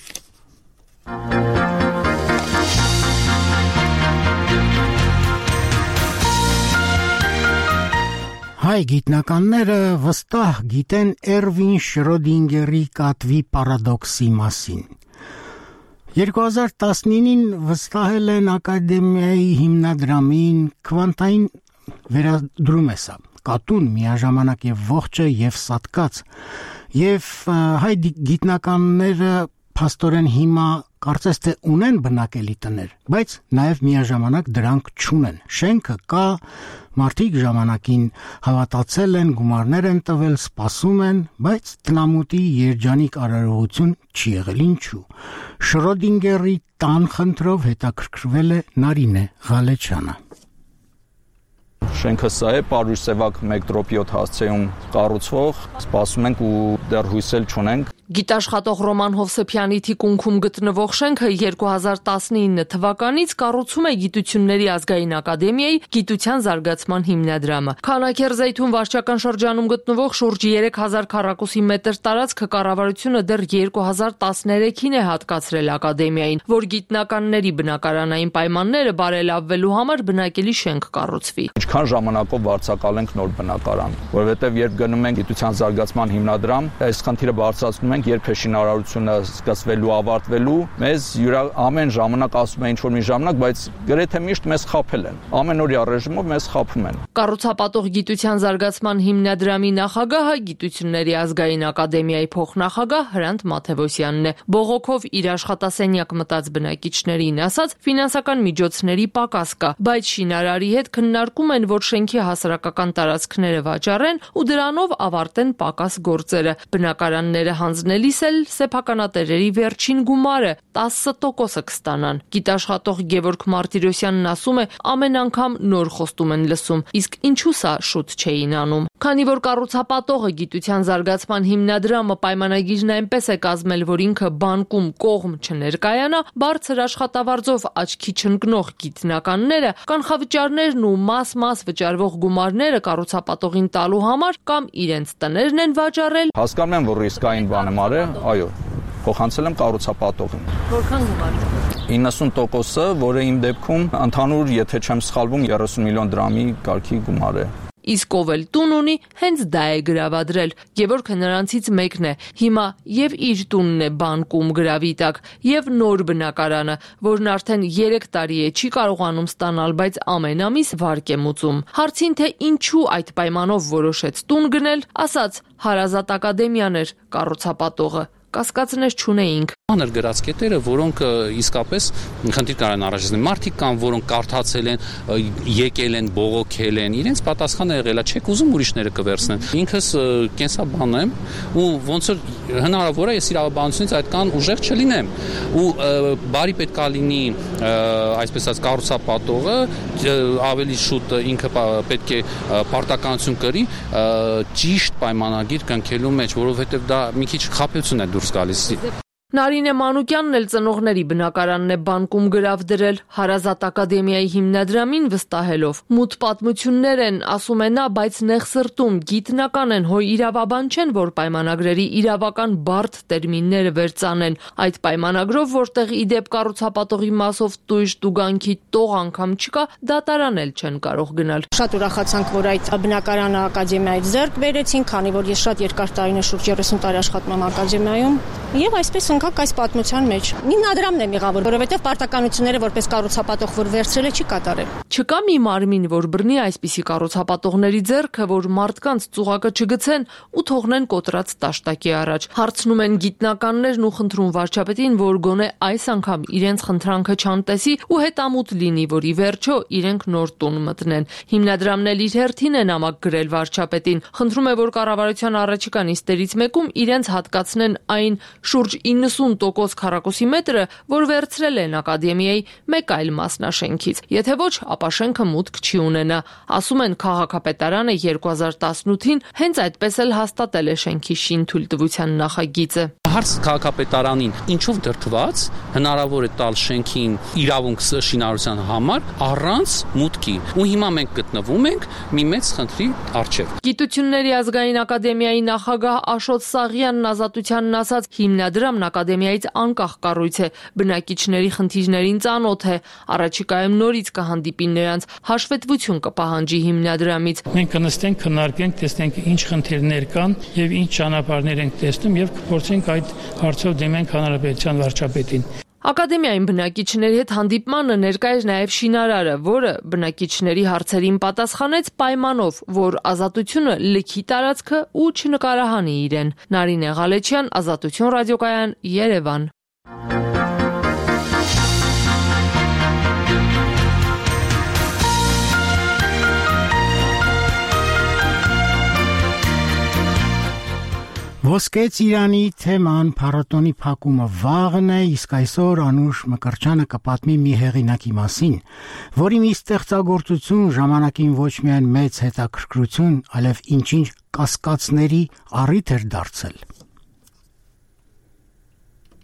Հայ գիտնականները վստահ գիտեն Էրվին Շրոդինգերի կատվի պարադոքսի մասին։ երկու հազար տասնինին վստահել են Ակադեմիայի հիմնադրամին քվանտային վերադրում է սա։ Կատուն միաժամանակ եւ ողջ է եւ սատկած։ Եվ հայ գիտնականները փաստորեն հիմա կարծես թե ունեն բնակելի տներ, բայց նաև միաժամանակ դրանք չունեն։ Շենքը կա, մարդիկ ժամանակին հավատացել են, գումարներ են տվել, սպասում են, բայց տնամուտի երջանիկ արարողություն չի եղել, ինչու։ Շրոդինգերի տան խնդրով հետաքրքրվել է Նարինե Ղալեչյանը։ Շենքը սա է, Պարույր Սևակ մեկ դրոպ յոթ հասցեում կառուցվող, սպասում ենք ու դեռ հույս էլ չունենք։ Գիտաշխատող Ռոման Հովսեփյանի թիկունքում գտնվող շենքը երկու հազար տասնինը թվականից կառուցում է Գիտությունների ազգային ակադեմիայի գիտության զարգացման հիմնադրամը։ Քանաքերզեյթուն վարչական շրջանում գտնվող շուրջ երեք հազար քառակուսի մետր տարածքը կառավարությունը դեռ երկու հազար տասներեքին է հատկացրել ակադեմիային, որ գիտնականների բնակարանային պայմանները բարելավելու համար բնակելի շենք կառուցվի։ Ինչքան ժամանակով վարձակալենք նոր բնակարան, որովհետև երբ գնում ենք գիտության զարգացման հիմնադրամ, այս խնդիրը բարձրացնում ենք, երբ է շինարարությունը սկսվելու, ավարտվելու, մեզ յուրա ամեն ժամանակ ասում են ինչ-որ մի ժամանակ, բայց գրեթե միշտ մեզ խաբել են։ Ամենօրյա ռեժիմով մեզ խաբում են։ Կառուցապատող գիտության զարգացման հիմնադրամի նախագահը Գիտությունների ազգային ակադեմիայի փոխնախագահ Հրանտ Մաթևոսյանն է։ Բողոքով իր աշխատասենյակ մտած բնակիչներին ասած, ֆինանսական միջոցների պակաս կա, բայց շինարարի հետ քննարկում են, որ շենքի հասարակական տարածքները վաճառեն ու դրանով ավարտեն պակաս գործերը։ Բնակարանները հանձնելիս էլ սեփականատերերի վերջին գումարը տասը տոկոսը կստանան։ Գիտաշխատող Գևորգ Մարտիրոսյանն ասում է, ամեն անգամ նոր խոստում են լսում, իսկ ինչու սա շուտ չէին անում։ Քանի որ կառուցապատողը Գիտության զարգացման հիմնադրամը պայմանագիրն այնպես է կազմել, որ ինքը բանկում կողմ չներկայանա, բարձր աշխատավարձով աչքի չընկնող գիտնականները կանխավճարներն ու մաս-մաս վճարվող գումարները կառուցապատողին տալու համար կամ իրենց տներն են վաճառել։ Հասկանում եմ, որ ռիսկային բան եմ արել, այո, փոխանցել եմ կառուցապատողին։ Որքան գումար։ իննսուն տոկոսը, որը իմ դեպքում ընդհանուր, եթե չեմ սխալվում, երեսուն միլիոն դրամի կարգի գումար է։ Իսկ ով էլ տուն ունի, հենց դա է գրավադրել։ Գևորգը նրանցից մեկն է։ Հիմա եւ իր տունն է բանկում գրավի տակ, եւ նոր բնակարանը, որն արդեն երեք տարի է չի կարողանում ստանալ, բայց ամեն ամիս վարկ է մուծում։ Հարցին թե ինչու այդ պայմանով որոշեց տուն գնել, ասաց Հարազատ ակադեմիան էր կառուցապատողը։ Կասկածներ չունեինք։ Աներ գրած կետերը, որոնք իսկապես խնդիր կարան առաջացնել։ Մարդիկ կան, որոնք կարդացել են, եկել են, բողոքել են, իրենց պատասխանը եղել է, չեք ուզում ուրիշները կվերցնեն։ Ինքս կենսաբան եմ ու ոնց որ հնարավոր է ես իրավաբանությունից այդքան ուժեղ չլինեմ ու բարի պետք է լինի այսպես ասած կառուցապատողը ավելի շուտ ինքը պետք է պարտականություն կրի ճիշտ պայմանագիր կնքելու մեջ, որովհետև դա մի քիչ խաբեցություն է դուրս գալիս։ Նարինե Մանուկյանն էլ ծնողների բնակարանն է բանկում գրավ դրել Հարազատ ակադեմիայի հիմնադրամին վստահելով։ Մութ պատմություններ են, ասում է նա, բայց նեղ սրտում գիտնական են, հո իրավաբան չեն, որ պայմանագրերի իրավական բարդ տերմինները վերծանեն։ Այդ պայմանագրով, որտեղ ի դեպ կառուցապատողի մասով տույժ տուգանքի տող անգամ չկա, դատարան էլ չեն կարող գնալ։ Շատ ուրախացանք, որ այդ բնակարանը ակադեմիայից ձեռք բերեցին, քանի որ ես շատ երկար տարիներ շուրջ երեսուն տարի աշխատում եմ ակադեմիայում, եւ այսպես ընկա այս պատմության մեջ։ Հիմնադրամն է մեղավոր, որովհետև պարտականությունները որպես կառուցապատող որ վերցրել է չի կատարել։ Չկա մի մարմին, որ բռնի այսպիսի կառուցապատողների ձեռքը, որ մարդկանց ծուղակը չգցեն ու թողնեն կոտրած տաշտակի առաջ։ Հարցնում են գիտնականներն ու խնդրում վարչապետին, որ գոնե այս անգամ իրենց խնդրանքը չանտեսի ու հետամուտ լինի, որ ի վերջո իրենք նոր տուն մտնեն։ Հիմնադրամն էլ իր հերթին է նամակ գրել վարչապետին, խնդրում է, որ կառավարության առաջիկա նիստերից մեկում իրենց հատկացնեն այն շուրջ իննսուն տոկոս քառակուսի մետրը, որ վերցրել են ակադեմիայի մեկ այլ մասնաշենքից։ Եթե ոչ, ապա շենքը մուտք չի ունենա։ Ասում են քաղաքապետարանը երկու հազար տասնութին հենց այդպես էլ հաստատել է շենքի շինթույլտվության նախագիծը։ Հարց քաղաքապետարանին ինչով դրդված հնարավոր է տալ շենքին իրավունք շինարարության համար առանց մուտքի։ Ու հիմա մենք գտնվում ենք մի մեծ խնդրի առջև։ Գիտությունների ազգային ակադեմիայի նախագահ Աշոտ Սաղյանն ազատությանն ասաց, հիմնադրամն ակադեմիայից անկախ կառույց է, բնակիչների խնդիրներին ծանոթ է, առաջիկայում նորից կհանդիպի նրանց, հաշվետվություն կպահանջի հիմնադրամից։ Մենք կնստենք, քննարկենք, տեսնենք ինչ խնդիրներ կան եւ ինչ ճանապարհներ ենք տեսնում եւ կփորձենք այդ հարցով դիմենք հանրապետության վարչապետին։ Ակադեմիային բնակիչների հետ հանդիպմանը ներկա էր նաև շինարարը, որը բնակիչների հարցերին պատասխանեց պայմանով, որ ազատությունը լքի տարածքը ու չնկարահանի իրեն։ Նարինե Ղալեչյան, Ազատություն ռադիոկայան, Երևան։ Ոսկե Ծիրանի թեման փառատոնի փակումը վաղն է, իսկ այսօր Անուշ Մկրտչյանը կպատմի մի հեղինակի մասին, որի մի ստեղծագործություն ժամանակին ոչ միայն մեծ հետաքրքրություն, այլև ինչ-ինչ կասկածների առիթ էր դարձել։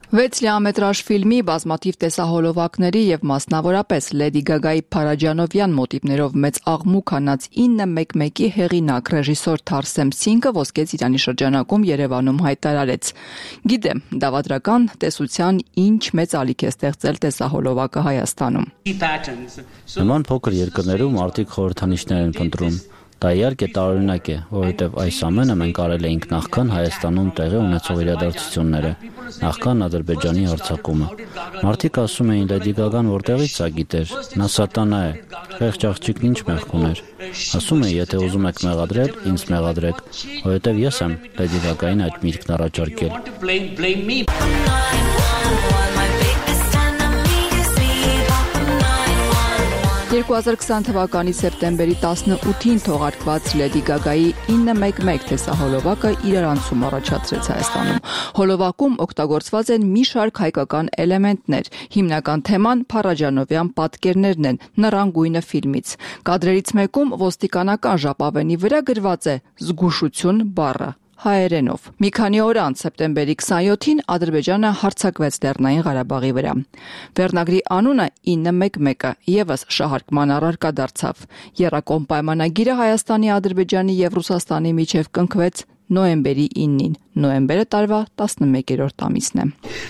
վեց լիամետրաժ ֆիլմի բազմաթիվ տեսահոլովակների եւ մասնավորապես Լեդի Գագայի Փարաջանովյան մոտիվներով մեծ աղմուկ հանած ինը մեկ մեկի հեղինակ ռեժիսոր Թարսեմ Սինգը ոսկե ծիրանի շրջանակում Երևանում հայտարարեց. Գիտեմ, դավադրական տեսության ինչ մեծ ալիք է ստեղծել տեսահոլովակը Հայաստանում։ Նման փոքր երկրներում մարդիկ խորհրդանիշներ են փնտրում։ Դա իհարկե տարօրինակ է, որովհետև այս ամենը մենք արել էինք նախքան Հայաստանում տեղի ունեցող իրադարձությունները, նախքան Ադրբեջանի հարձակումը։ Մարդիկ ասում էին Լեդի Գագան որտեղից է գիտեր, նա սատանա է, խեղճ աղջիկն ինչ մեղք ուներ։ Ասում են, եթե ուզում եք մեղադրել, ինձ մեղադրեք, որովհետև ես եմ Լեդի Գագային այդ միտքն առաջարկել։ երկու հազար քսան թվականի սեպտեմբերի տասնութին թողարկված Լեդի Գագայի ինը մեկ մեկ տեսահոլովակը իրարանցում առաջացրեց Հայաստանում։ Հոլովակում օգտագործված են մի շարք հայկական էլեմենտներ։ Հիմնական թեման Փարաջանովյան պատկերներն են Նռան գույնը ֆիլմից։ Կադրերից մեկում ոստիկանական ժապավենի վրա գրված է «Զգուշություն» բառը հայերենով։ Մի քանի օր անց սեպտեմբերի քսանյոթին Ադրբեջանը հարձակվեց Լեռնային Ղարաբաղի վրա։ Վերնագրի անունը ինը մեկ մեկը եւս շահարկման առարկա դարձավ։ Եռակոմ պայմանագիրը Հայաստանի, Ադրբեջանի եւ Ռուսաստանի միջև կնքվեց նոյեմբերի ինին։ Նոյեմբերը տարվա տասնմեկերորդ ամիսն է։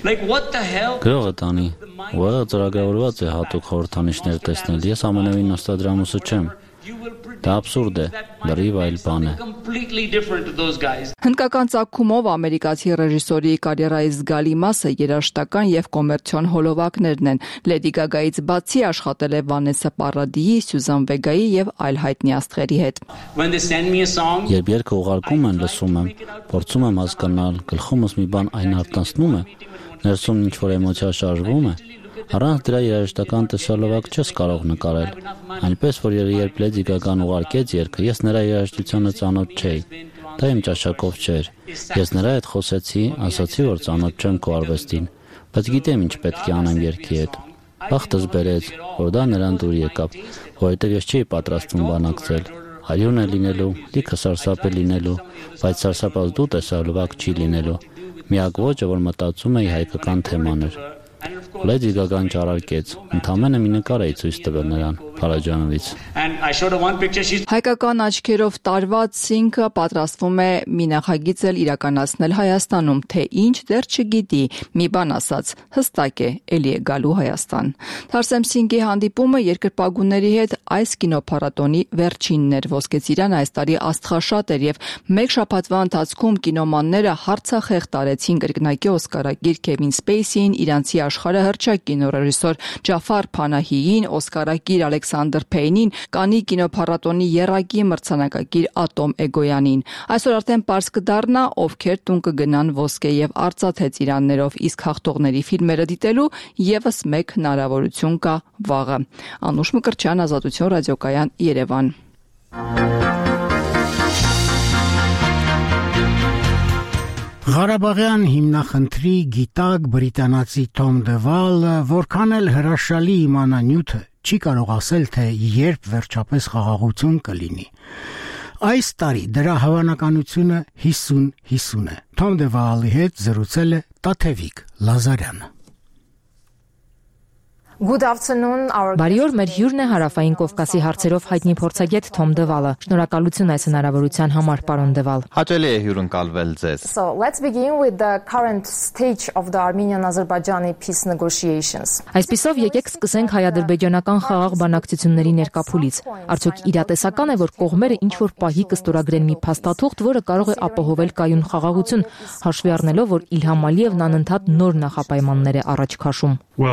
Գրողը տանի, ուղղակի ծրագրավորված է հատուկ խորհրդանիշներ տեսնել։ Ես ամենևին Նոստրադամուսը չեմ։ Դա աբսուրդ է, լրիվ այլ բան է։ Հնդկական ծագումով ամերիկացի ռեժիսորի կարիերայի զգալի մասը երաժշտական եւ կոմերցիոն հոլովակներն են։ Լեդի Գագայից բացի աշխատել է Վանեսա Պարադիի, Սյուզան Վեգայի եւ այլ հայտնի աստղերի հետ։ Երբ երգը ուղարկում են, լսում եմ, փորձում եմ հասկանալ, գլխումս մի բան այն արտանցնում է, ներսում ինչ-որ էմոցիա շարժվում է։ Առանց դրա երաժշտական տեսահոլովակ չես կարող նկարել։ Այնպես որ երբ Լեդի Գագան ուղարկեց երգը, ես նրա երաժշտությանը ծանոթ չէի։ Դա իմ ճաշակով չէր։ Ես նրա հետ խոսեցի, ասացի, որ ծանոթ չեմ քո արվեստին, բայց գիտեմ ինչ պետք է անեմ երգի հետ։ Բախտս բերեց, որ դա նրան դուր եկավ, որովհետև ես չէի պատրաստվում բանակցել։ Արյուն է լինելու, լիքը սարսափ է լինելու, բայց սարսափած դու տեսահոլովակ չի լինելու։ Միակ ոճը, որ մտածում էի, հայկական թեման էր։ Լեդի Գագան ճարարկեց, ընդամենը մի նկար էի ցույց տվել նրան Փարաջանովից։ Հայկական աչքերով տարված Սինգը պատրաստվում է մի նախագիծ իրականացնել Հայաստանում, թե ինչ դեռ չգիտի, մի բան ասած, հստակ է, էլի է գալու Հայաստան։ Թարսեմ Սինգի հանդիպումը երկրպագուների հետ այս կինոփառատոնի վերջինն էր։ Ոսկե ծիրան այս տարի աստղաշատ էր եւ մեկ շաբաթվա ընթացքում կինոմանները հարցախեղ տարեցին կրկնակի օսկարագիր Քևին Սպեյսիին, իրանցի աշխարհահռչակ կինոռեժիսոր Ջաֆար Փանահիին, օսկարագիր Ալեքսանդր Փեյնին, Կաննի կինոփառատոնի եռակի մրցանակակիր Ատոմ Էգոյանին։ Այսօր արդեն պարզ կդառնա, ովքեր տուն կգնան ոսկե եւ արծաթե ծիրաններով, իսկ հաղթողների ֆիլմերը դիտելու եւս մեկ հնարավորություն կա վաղը։ Անուշ Մկրտչյան, Ազատություն ռադիոկայան, Երևան։ Ղարաբաղյան հիմնախնդրի գիտակ բրիտանացի Թոմ Դևալը որքան էլ հրաշալի իմանա նյութը, չի կարող ասել, թե երբ վերջապես խաղաղություն կլինի։ Այս տարի դրա հավանականությունը հիսուն հիսուն է։ Թոմ Դևալի հետ զրուցել է Տաթևիկ Լազարյանը։ Բարի օր, մեր հյուրն է Հարավային Կովկասի հարցերով հայտնի փորձագետ Թոմ Դևալը։ Շնորհակալություն այս հնարավորության համար, պարոն Դևալ։ Հաճելի է հյուրընկալվել ձեզ։ Այսպիսով եկեք սկսենք հայ-ադրբեջանական խաղաղ բանակցությունների ներկա փուլից։ Արդյոք իրատեսական է, որ կողմերը ինչ-որ պահի կստորագրեն մի փաստաթուղթ, որը կարող է ապահովել կայուն խաղաղություն, հաշվի առնելով, որ Իլհամ Ալիևն անընդհատ նոր նախապայմաններ է առաջ քաշում։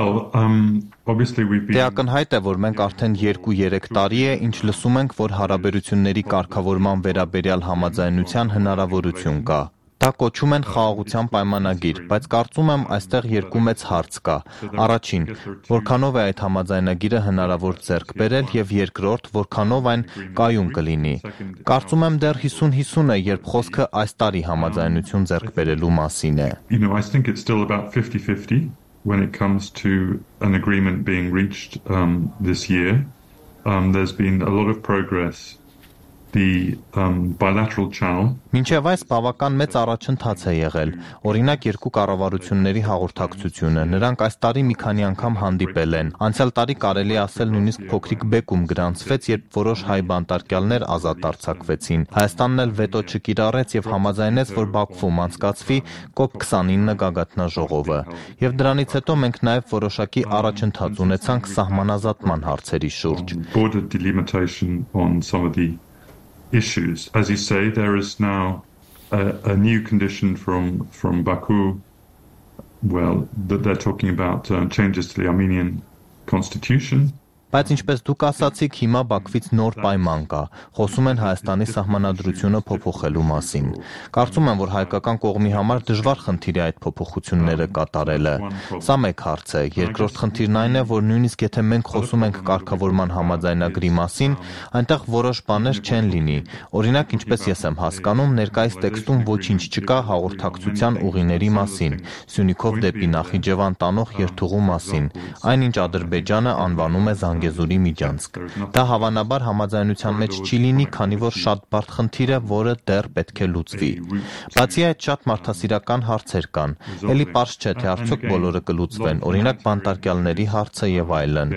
Դե ակնհայտ է, որ մենք արդեն երկու-երեք տարի է, ինչ լսում ենք, որ հարաբերությունների կարգավորման վերաբերյալ համաձայնության հնարավորություն կա։ Դա կոչում են խաղաղության պայմանագիր, բայց կարծում եմ այստեղ երկու մեծ հարց կա։ Առաջին, որքանով է այդ համաձայնագիրը հնարավոր ձեռք բերել, եւ երկրորդ, որքանով այն կայուն կլինի։ Կարծում եմ դեռ հիսուն հիսուն է, երբ խոսքը այս տարի համաձայնություն ձեռք բերելու մասին է։ When it comes to an agreement being reached um, this year, um, there's been a lot of progress the um, bilateral channel. Մինչև այս բավական մեծ առաջընթաց է եղել։ Օրինակ երկու կառավարությունների հաղորդակցությունը, նրանք այս տարի մի քանի անգամ հանդիպել են։ Անցյալ տարի կարելի ասել նույնիսկ փոքրիկ բեկում գրանցվեց, երբ որոշ հայ բանտարկյալներ ազատ արձակվեցին։ Հայաստանն էլ վետո չկիրառեց եւ համաձայնեց, որ Բաքվում անցկացվի կոպ քսանինը գագաթնաժողովը։ Եվ դրանից հետո մենք նաեւ որոշակի առաջընթաց ունեցանք սահմանազատման հարցերի շուրջ։ Border delimitation on some of the issues. As you say, there is now a, a new condition from from Baku. Well, that they're talking about uh, changes to the Armenian constitution. Բայց ինչպես դուք ասացիք, հիմա Բաքվից նոր պայման կա։ Խոսում են Հայաստանի սահմանադրությունը փոփոխելու մասին։ Կարծում եմ, որ հայկական կողմի համար դժվար խնդիր է այդ փոփոխությունները կատարելը։ Սա մեկ հարց է։ Երկրորդ խնդիրն այն է, որ նույնիսկ եթե մենք խոսում ենք կարգավորման համաձայնագրի մասին, այնտեղ որոշ բաներ չեն լինի։ Օրինակ, ինչպես ես եմ հասկանում, ներկայիս տեքստում ոչինչ չկա հաղորդակցության ուղիների մասին, Սյունիքով դեպի Նախիջևան տանող երթուղու մասին, այնինչ Ադրբեջանը անվանում է Զանգեզուրի միջանցք։ Դա հավանաբար համաձայնության մեջ չի լինի, քանի որ շատ բարդ խնդիր է, որը դեռ պետք է լուծվի։ Բացի այդ, շատ մարդասիրական հարցեր կան։ Էլի պարզ չէ, թե արդյոք բոլորը կլուծվեն, օրինակ բանտարկյալների հարցը եւ այլն։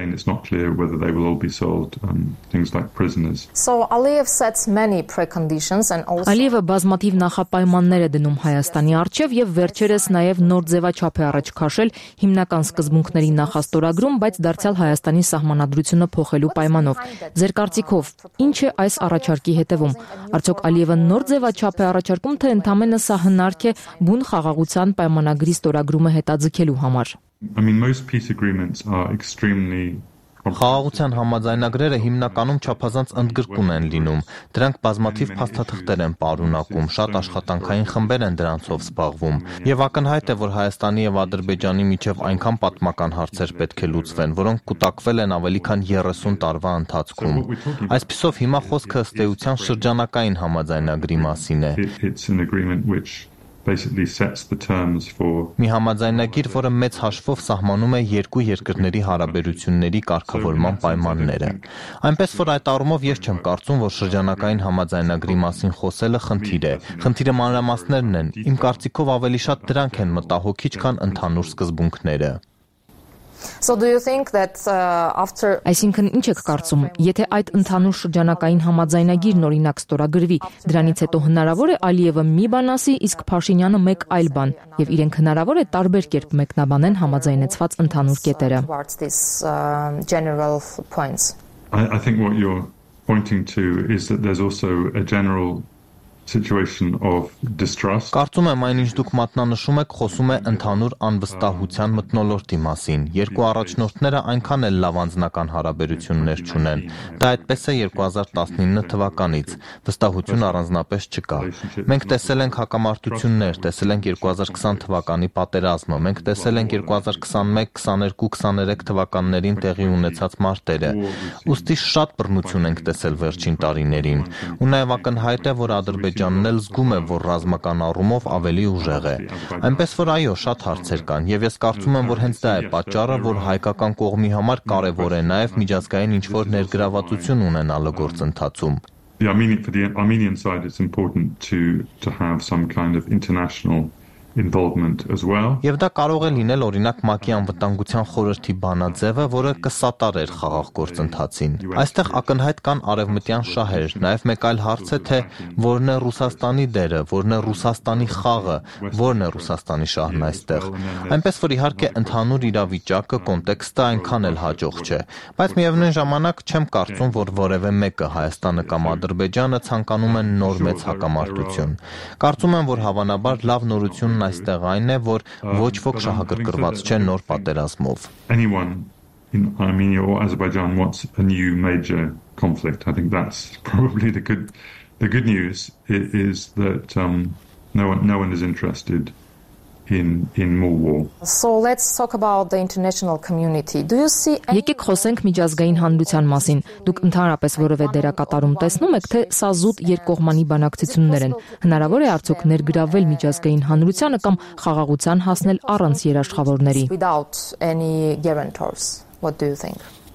Ալիևը բազմաթիվ նախապայմաններ է դնում Հայաստանի առջև եւ վերջերս նաեւ նոր ձևաչափ է առաջ քաշել հիմնական սկզբունքների նախաստորագրում, բայց դարձյալ Հայաստանի սահմանադրությունը փոխելու պայմանով։ Ձեր կարծիքով, ինչ է այս առաջարկի հետևում։ Արդյոք Ալիևը նոր ձևաչափ է առաջարկում, թե ընդամենը սա հնարք է բուն խաղաղության պայմանագրի ստորագրումը հետաձգելու համար։ I mean, most peace agreements are extremely Խաղաղության համաձայնագրերը հիմնականում չափազանց ընդգրկուն են լինում։ Դրանք բազմաթիվ փաստաթղթեր են պարունակում, շատ աշխատանքային խմբեր են դրանցով զբաղվում։ Եվ ակնհայտ է, որ Հայաստանի եւ Ադրբեջանի միջև այնքան պատմական հարցեր պետք է լուծվեն, որոնք կուտակվել են ավելի քան երեսուն տարվա ընթացքում։ Այսպիսով հիմա խոսքը ըստ էության շրջանակային համաձայնագրի մասին է։ Basically sets the terms for Մի համաձայնագիր, որը մեծ հաշվով սահմանում է երկու երկրների հարաբերությունների կարգավորման պայմանները։ Այնպես որ այդ առումով ես չեմ կարծում, որ շրջանակային համաձայնագրի մասին խոսելը խնդիր է։ Խնդիրը մանրամասներն են։ Իմ կարծիքով ավելի շատ դրանք են մտահոգիչ, քան ընդհանուր սկզբունքները։ So do you think that uh, after Այսինքն ինչ եք կարծում, եթե այդ ընդհանուր շրջանակային համաձայնագիրն օրինակ ստորագրվի, դրանից հետո հնարավոր է Ալիևը մի բան ասի, իսկ Փաշինյանը մեկ այլ բան, եւ իրենք հնարավոր է տարբեր կերպ մեկնաբանեն համաձայնեցված ընդհանուր կետերը։ I, I think what you're pointing to is that there's also a general situation of distrust. Կարծում եմ այնինչ դուք մատնանշում եք խոսում է ընդհանուր անվստահության մթնոլորտի մասին։ Երկու առաջնորդները այնքան էլ լավ անձնական հարաբերություններ չունեն։ Դա այդպես է երկու հազար տասնինը թվականից։ Վստահություն առանձնապես չկա։ Մենք տեսել ենք հակամարտություններ, տեսել ենք երկու հազար քսան թվականի պատերազմը, մենք տեսել ենք երկու հազար քսանմեկ, քսաներկու, քսաներեք թվականներին տեղի ունեցած մարտերը։ Ուստի շատ բռնություն ենք տեսել վերջին տարիներին։ Ու նաև ակնհայտ է, որ Ադրբեջանը Ադրբեջանն էլ զգում է, որ ռազմական առումով ավելի ուժեղ է։ Այնպես որ այո, շատ հարցեր կան, եւ ես կարծում եմ, որ հենց դա է պատճառը, որ հայկական կողմի համար կարեւոր է նաեւ միջազգային ինչ-որ ներգրավվածություն ունենալը գործընթացում։ The Armenian, for the Armenian side, it's important to to have some kind of international involvement as well. Եվ դա կարող է լինել օրինակ ՄԱԿ-ի անվտանգության խորհրդի բանաձևը, որը կսատարեր խաղաղ գործընթացին։ Այստեղ ակնհայտ կան արևմտյան շահեր, նաև մեկ այլ հարց է, թե որն է Ռուսաստանի դերը, որն է Ռուսաստանի խաղը, որն է Ռուսաստանի շահն այստեղ։ Այնպես որ իհարկե ընդհանուր իրավիճակը, կոնտեքստը այնքան էլ հաջող չէ, բայց միևնույն ժամանակ չեմ կարծում, որ որևէ մեկը Հայաստանը կամ Ադրբեջանը ցանկանում են նոր մեծ հակամարտություն։ Կարծում եմ, որ հավանաբար լավ նորությունն այստեղ այն է, որ ոչ ոք շահագրգռված չէ նոր պատերազմով։ Anyone in Armenia or Azerbaijan wants a new major conflict. I think that's probably the good the good news is that um, no one no one is interested in in more war. So let's talk about the international community. Do you see Եկեք խոսենք միջազգային հանրության մասին։ Դուք ընդհանրապես որևէ դերակատարում տեսնում եք, թե սա զուտ երկկողմանի բանակցություններ են։ Հնարավոր է արդյոք ներգրավել միջազգային հանրությանը կամ խաղաղության հասնել առանց երաշխավորների։ Without any guarantors. What do you think?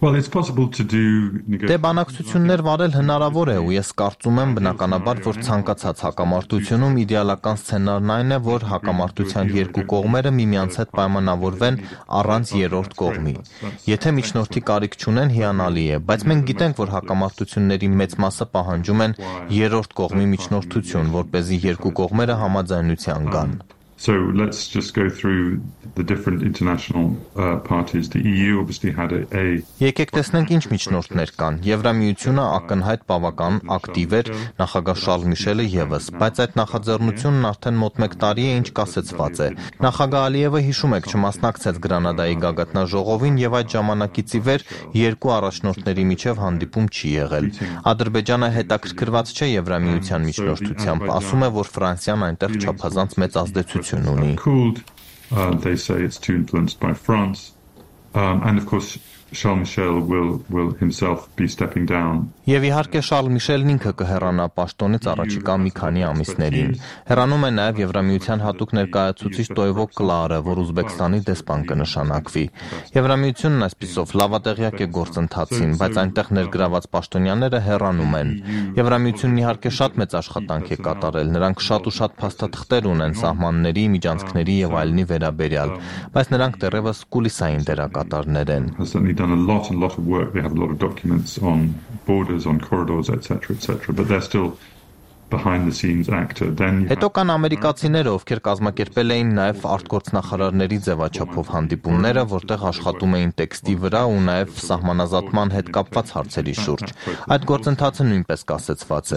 Well, it's possible to do Դե բանակցություններ վարել հնարավոր է ու ես կարծում եմ բնականաբար, որ ցանկացած հակամարտությունում իդեալական սցենարն այն է, որ հակամարտության երկու կողմերը միմյանց հետ պայմանավորվեն առանց երրորդ կողմի։ Եթե միջնորդի կարիք չունեն, հիանալի է, բայց մենք գիտենք, որ հակամարտությունների մեծ մասը պահանջում են երրորդ կողմի միջնորդություն, որպեսզի երկու կողմերը համաձայնության գան։ So let's just go through the different international uh, parties. The E U obviously had a, a Եկեք տեսնենք ինչ միջնորդներ կան։ Եվրամիությունը ակնհայտ բավական ակտիվ էր, նախագահ Շարլ Միշելը եւս, բայց այդ նախաձեռնությունն արդեն մոտ մեկ տարի է ինչ կասեցված է։ Նախագահ Ալիևը հիշում եք չմասնակցեց Գրանադայի գագաթնաժողովին եւ այդ ժամանակից ի վեր երկու առաջնորդների միջև հանդիպում չի եղել։ Ադրբեջանը հետաքրքրված չէ Եվրամիության միջնորդությամբ, ասում է, որ Ֆրանսիան այնտեղ չափազանց մեծ ազդեցություն Cooled. Uh, they say it's too influenced by France. Um, and of course, Charles Michel will, will himself be stepping down. Եվ իհարկե Շարլ Միշելն ինքը կհեռանա պաշտոնից առաջիկա մի քանի ամիսներին։ Հեռանում է նաև Եվրամիության հատուկ ներկայացուցիչ Տոյվո Կլարը, որ Ուզբեկստանի դեսպան կնշանակվի։ Եվրամիությունն այսպիսով լավատեղյակ է գործընթացին, բայց այնտեղ ներգրաված պաշտոնյաները հեռանում են։ Եվրամիությունն իհարկե շատ մեծ աշխատանք է կատարել, նրանք շատ ու շատ փաստաթղթեր ունեն սահմանների, միջանցքների եւ այլնի վերաբերյալ, բայց նրանք դեռևս կուլիսային դերակատարներ են։ Done a lot and lot of work. They have a lot of documents on borders, on corridors, et cetera, et cetera. But they're still behind the scenes actor. Then Հետո կան ամերիկացիները, ովքեր կազմակերպել էին նաև արտգործնախարարների ձևաչափով հանդիպումները, որտեղ աշխատում էին տեքստի վրա ու նաև սահմանազատման հետ կապված հարցերի շուրջ։ Այդ գործընթացը նույնպես կասեցված է։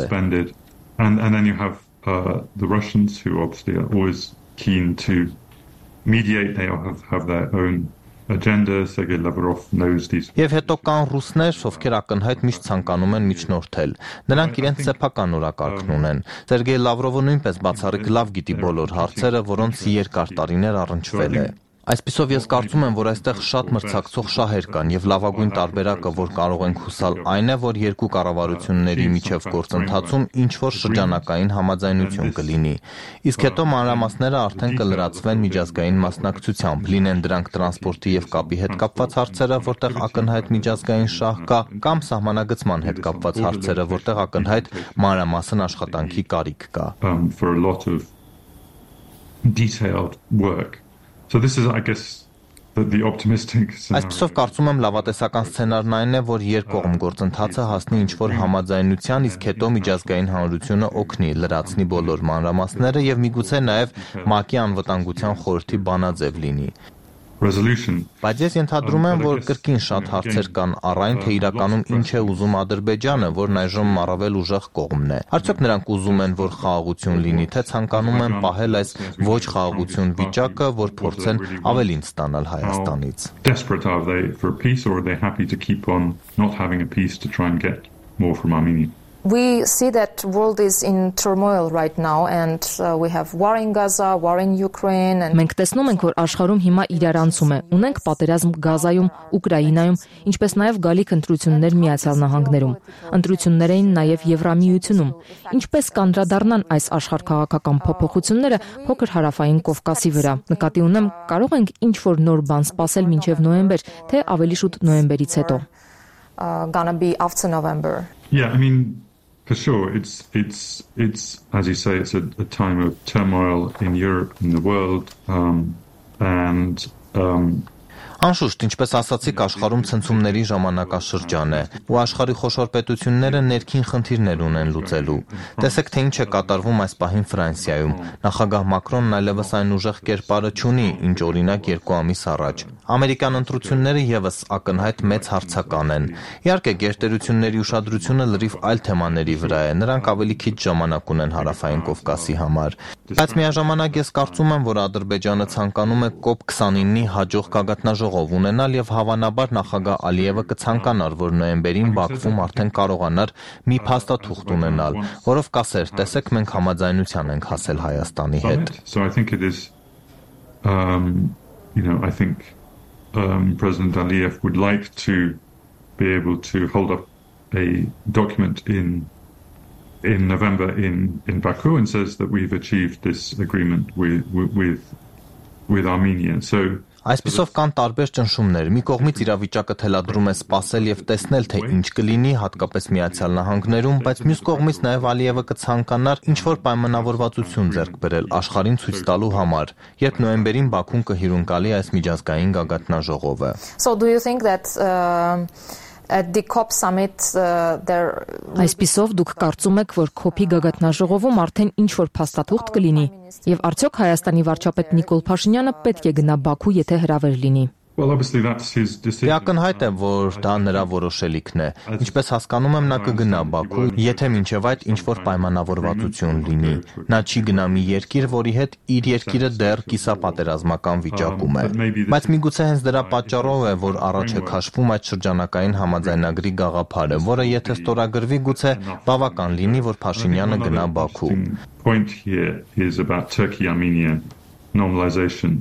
And and then you have uh, the Russians who obviously are always keen to mediate. They have have their own agenda. Sergei Lavrov knows these. Եվ հետո կան ռուսներ, ովքեր ակնհայտ միշտ ցանկանում են միջնորդել։ Նրանք իրենց սեփական օրակարգն ունեն։ Սերգեյ Լավրովը նույնպես բացառիկ լավ գիտի բոլոր հարցերը, որոնց երկար տարիներ առնչվել է։ Այսպիսով ես կարծում եմ, որ այստեղ շատ մրցակցող շահեր կան եւ լավագույն տարբերակը, որ կարող ենք հուսալ, այն է, որ երկու կառավարությունների միջև գործընթացում ինչ որ շրջանակային համաձայնություն կլինի։ Իսկ հետո մանրամասները արդեն կլրացվեն միջազգային մասնակցությամբ, լինեն դրանք տրանսպորտի եւ կապի հետ կապված հարցերը, որտեղ ակնհայտ միջազգային շահ կա, կամ սահմանագծման հետ կապված հարցերը, որտեղ ակնհայտ մանրամասն աշխատանքի կարիք կա։ Um, for a lot of detailed work. So this is, I guess, the, the optimistic scenario. Այսպիսով կարծում եմ լավատեսական սցենարն այն է, որ երկկողմ գործընթացը հասնի ինչ-որ համաձայնության, իսկ հետո միջազգային հանրությունը օգնի լրացնի բոլոր մանրամասները եւ միգուցե նաեւ ՄԱԿ-ի անվտանգության խորհրդի բանաձև լինի։ Resolution. Բայց ես ենթադրում եմ, որ կրկին շատ հարցեր կան առ այն, թե իրականում ինչ է ուզում Ադրբեջանը, որն այժմ առավել ուժեղ կողմն է։ Արդյոք նրանք ուզում են, որ խաղաղություն լինի, թե ցանկանում են պահել այս ոչ խաղաղություն վիճակը, որ փորձեն ավելին ստանալ Հայաստանից։ Desperate are they for peace, or are they happy to keep on not having a peace to try and get more from Armenia? We see that world is in turmoil right now, and uh, we have war in Gaza, war in Ukraine and Մենք տեսնում ենք, որ աշխարհում հիմա իրարանցում է։ Ունենք պատերազմ Գազայում, Ուկրաինայում, ինչպես նաև գալիք ընտրություններ Միացյալ Նահանգներում։ Ընտրություններ էին նաև Եվրամիությունում։ Ինչպես կանդրադառնան այս աշխարհքաղաքական փոփոխությունները փոքր հարավային Կովկասի վրա։ Նկատի ունեմ, կարող ենք ինչ-որ նոր բան սպասել մինչև նոյեմբեր, թե ավելի շուտ նոյեմբերից հետո։ uh, gonna be after November. Yeah, I mean, for sure, it's it's it's as you say, it's a, a time of turmoil in Europe, in the world, um, and um, Անշուշտ, ինչպես ասացիք, աշխարհում ցնցումների ժամանակաշրջան է, ու աշխարհի խոշոր պետությունները ներքին խնդիրներ ունեն լուծելու։ Տեսեք, թե ինչ է կատարվում այս պահին Ֆրանսիայում։ Նախագահ Մակրոնն այլևս այն ուժեղ կերպարը չունի, ինչ օրինակ երկու ամիս առաջ։ Ամերիկյան ընտրությունները եւս ակնհայտ մեծ հարցական են։ Իհարկե, գերտերությունների ուշադրությունը լրիվ այլ թեմաների վրա է։ Նրանք ավելի քիչ ժամանակ ունեն հարավային Կովկասի համար։ Բայց միաժամանակ ես կարծում եմ, որ Ադրբեջանը ցանկանում է կոպ քսանինի հաջող գագաթնաժողով ունենալ եւ հավանաբար նախագահ Ալիևը կցանկանար, որ նոյեմբերին Բաքվում արդեն կարողանար մի փաստաթուղթ ունենալ, որով կասեր, տեսեք, մենք համաձայնության ենք հասել Հայաստանի հետ։ So I think it is um you know I think um President Aliyev would like to be able to hold up a document in in November in in Baku and says that we've achieved this agreement with with with Armenia. So Այսպիսով կան տարբեր ճնշումներ։ Մի կողմից իրավիճակը թելադրում է սպասել եւ տեսնել, թե ինչ կլինի, հատկապես Միացյալ Նահանգներում, բայց մյուս կողմից նաեւ Ալիևը կցանկանար ինչ-որ պայմանավորվածություն ձեռք բերել աշխարհին ցույց տալու համար, երբ նոյեմբերին Բաքուն կհյուրընկալի այս միջազգային գագաթնաժողովը։ So do you think that uh... At the COP summit uh, there Այսպիսով դուք կարծում եք, որ COP-ի գագաթնաժողովում արդեն ինչ-որ փաստաթուղթ կլինի, եւ արդյոք Հայաստանի վարչապետ Նիկոլ Փաշինյանը պետք է գնա Բաքու, եթե հրավեր լինի։ Well, obviously that's his decision. Ակնհայտ է, որ դա նրա որոշելիքն է։ Ինչպես հասկանում եմ, նա կգնա Բաքու, եթե մինչև այդ ինչ-որ պայմանավորվածություն լինի։ Նա չի գնա մի երկիր, որի հետ իր երկիրը դեռ կիսապատերազմական վիճակում է։ Բայց միգուցե հենց դրա պատճառով է, որ առաջ է քաշվում այդ շրջանակային համաձայնագրի գաղափարը, որը եթե ստորագրվի, գուցե բավական լինի, որ Փաշինյանը գնա Բաքու։ Point here is about Turkey-Armenia normalization.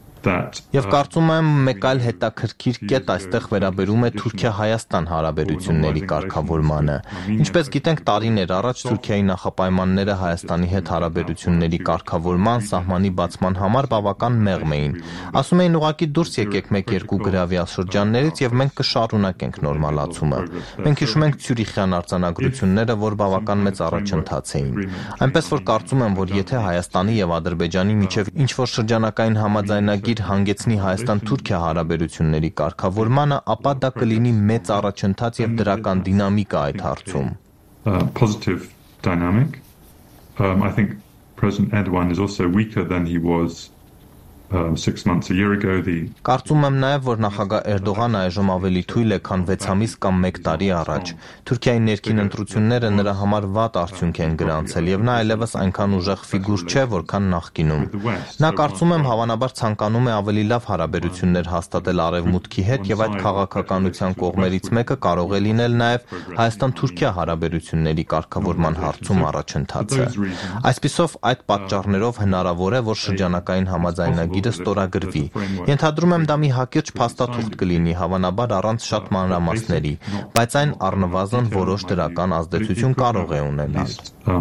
Եվ կարծում եմ մեկ այլ հետաքրքիր կետ այստեղ վերաբերում է Թուրքիա-Հայաստան հարաբերությունների կարգավորմանը։ Ինչպես գիտենք, տարիներ առաջ Թուրքիայի նախապայմանները Հայաստանի հետ հարաբերությունների կարգավորման, սահմանի բացման համար բավական մեղմ էին։ Ասում էին ուղղակի դուրս եկեք մեկ-երկու գրավյալ շրջաններից եւ մենք կշարունակենք նորմալացումը։ Մենք հիշում ենք Ցյուրիխյան արձանագրությունները, որ բավական մեծ առաջընթաց էին։ Այնպես որ կարծում եմ, որ եթե Հայաստանի եւ Ադրբեջանի միջև ինչ-որ շրջանակային համաձայնագիր հանգեցնի Հայաստան-Թուրքիա հարաբերությունների կարգավորմանը, ապա դա կլինի մեծ առաջընթաց եւ դրական դինամիկա այդ հարցում։ Positive dynamic. Um, I think President Erdogan is also weaker than he was Um, six months a year ago. The Կարծում եմ նաև, որ նախագահ Էրդողանը այժմ ավելի թույլ է, քան վեց ամիս կամ մեկ տարի առաջ։ Թուրքիայի ներքին ընտրությունները նրա համար վատ արդյունք են գրանցել եւ նա այլևս այնքան ուժեղ ֆիգուր չէ, որքան նախկինում։ Նա կարծում եմ հավանաբար ցանկանում է ավելի լավ հարաբերություններ հաստատել Արևմուտքի հետ եւ այդ քաղաքականության կողմերից մեկը կարող է լինել նաև Հայաստան-Թուրքիա հարաբերությունների կարգավորման հարցում առաջընթացը։ Այսպիսով այդ պատճառներով հնարավոր է, որ շրջանակային համաձայնագիր ստորագրվի։ Ենթադրում եմ դա մի հակիրճ փաստաթուղթ կլինի, հավանաբար առանց շատ մանրամասների, բայց այն առնվազն որոշ դրական ազդեցություն կարող է ունենալ։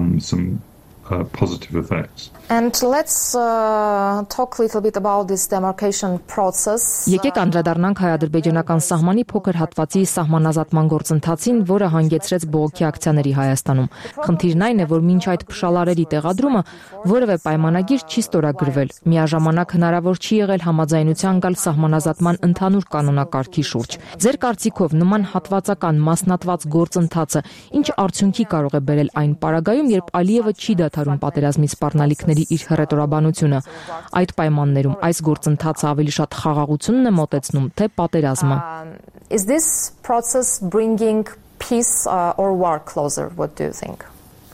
Uh, positive effects. And let's uh, talk a little bit about this demarcation process. Եկեք անդրադառնանք հայ-ադրբեջանական սահմանի փոքր հատվածի սահմանազատման գործընթացին, որը հանգեցրեց բողոքի ակցիաների Հայաստանում։ Խնդիրն այն է, որ մինչ այդ փշալարերի տեղադրումը որևէ պայմանագիր չի ստորագրվել։ Միաժամանակ հնարավոր չի եղել համաձայնության գալ սահմանազատման ընդհանուր կանոնակարգի շուրջ։ Ձեր կարծիքով նման հատվածական մասնատված գործընթացը ինչ արդյունքի կարող է բերել այն պարագայում, երբ Ալիևը չի դադարում պատերազմի սպառնալիքների իր հռետորաբանությունը։ Այդ պայմաններում այս գործընթացը ավելի շատ խաղաղությունն է մոտեցնում, թե պատերազմը։ Is this process bringing peace uh, or war closer? What do you think?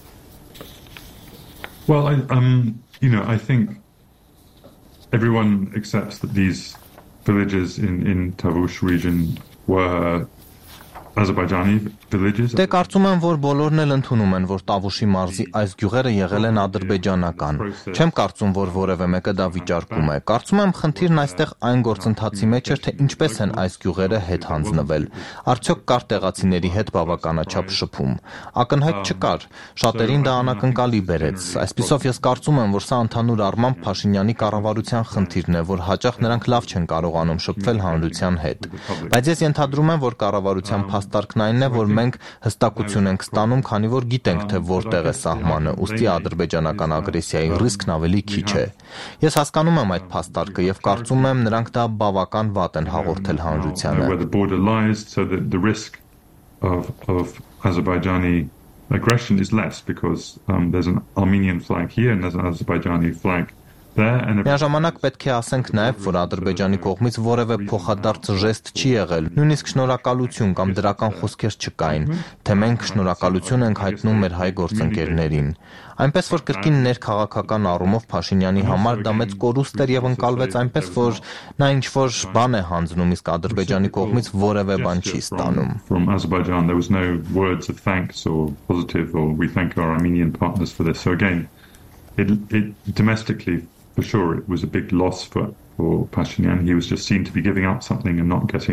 Well, I, um, you know, I think everyone accepts that these villages in in Tavush region were Azerbaijani villages. Դե կարծում եմ, որ բոլորն էլ ընդունում են, որ Տավուշի մարզի այս գյուղերը եղել են ադրբեջանական։ Չեմ կարծում, որ որևէ մեկը դա վիճարկում է։ Կարծում եմ, խնդիրն այստեղ այն գործընթացի մեջ էր, թե ինչպես են այս գյուղերը հետ հանձնվել։ Արդյոք կար տեղացիների հետ բավականաչափ շփում։ Ակնհայտ չկար։ Շատերին դա անակնկալի բերեց։ Այսպիսով ես կարծում եմ, որ սա ընդհանուր առմամբ Փաշինյանի կառավարության խնդիրն է, որ հաճախ նրանք լավ չեն կարողանում շփվել հանրության հետ։ Բայց ես ենթադրում եմ, որ կառավարության փաստարկն այն է, որ մենք հստակություն ենք ստանում, քանի որ գիտենք, թե որտեղ է սահմանը, ուստի ադրբեջանական ագրեսիայի ռիսկն ավելի քիչ է։ Ես հասկանում եմ այդ փաստարկը եւ կարծում եմ, նրանք դա բավական վատ են հաղորդել հանրությանը։ Aggression is less because um, there's an Armenian flag here and there's an Azerbaijani flag. Միաժամանակ պետք է ասենք նաև, որ Ադրբեջանի կողմից որևէ փոխադարձ ժեստ չի եղել, նույնիսկ շնորհակալություն կամ դրական խոսքեր չկային, թե մենք շնորհակալություն ենք հայտնում մեր հայ գործընկերներին։ Այնպես որ կրկին ներքաղաքական առումով Փաշինյանի համար դա մեծ կորուստ էր եւ ընկալվեց այնպես, որ նա ինչ-որ բան է հանձնում, իսկ Ադրբեջանի կողմից որևէ բան չի ստանում։ From Azerbaijan there was no words of thanks or positive or we thank our Armenian partners for this. So again, it it domestically for sure, it was a big loss for, for Pashinyan. He was just seen to be giving up something and not getting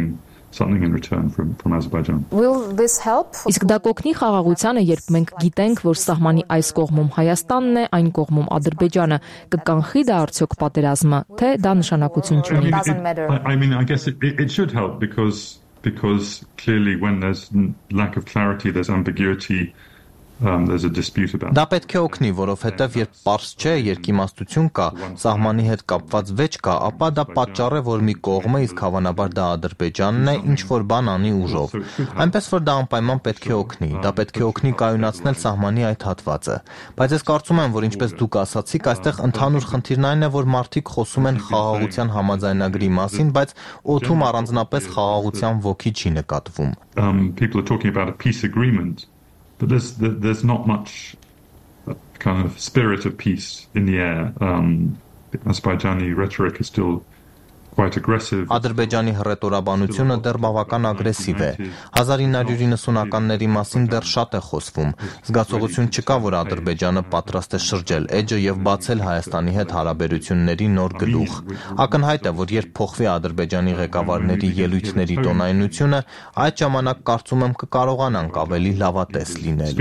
something in return from, from Azerbaijan. Will this help? Իսկ դա կօգնի խաղաղությանը, երբ մենք գիտենք, որ սահմանի այս կողմում Հայաստանն է, այն կողմում Ադրբեջանը, կկանխի դա արդյոք պատերազմը, թե դա նշանակություն չունի։ I mean, I guess it, it, it should help because because clearly when there's lack of clarity, there's ambiguity. Um, there's a dispute about. Դա պետք է օգնի, որովհետև երբ պարզ չէ, երկիմաստություն կա, սահմանի հետ կապված վեճ կա, ապա դա պատճառ է, որ մի կողմը, իսկ հավանաբար դա Ադրբեջանն է, ինչ որ բան անի ուժով։ Այնպես որ դա անպայման պետք է օգնի, դա պետք է օգնի կայունացնել սահմանի այդ հատվածը։ Բայց ես կարծում եմ, որ ինչպես դուք ասացիք, այստեղ ընդհանուր խնդիրն այն է, որ մարդիկ խոսում են խաղաղության համաձայնագրի մասին, բայց օդում առանձնապես խաղաղության ոգի չի նկատվում։ Um, people are talking about a peace agreement. But there's there's not much kind of spirit of peace in the air. Um, Azerbaijani rhetoric is still quite aggressive. Ադրբեջանի հռետորաբանությունը դեռ բավական ագրեսիվ է։ հազար ինը հարյուր իննսունականների մասին դեռ շատ է խոսվում։ Զգացողություն չկա, որ Ադրբեջանը պատրաստ է շրջել էջը եւ բացել Հայաստանի հետ հարաբերությունների նոր գլուխ։ Ակնհայտ է, որ երբ փոխվի Ադրբեջանի ղեկավարների ելույթների տոնայնությունը, այդ ժամանակ կարծում եմ կկարողանանք ավելի լավատես լինել։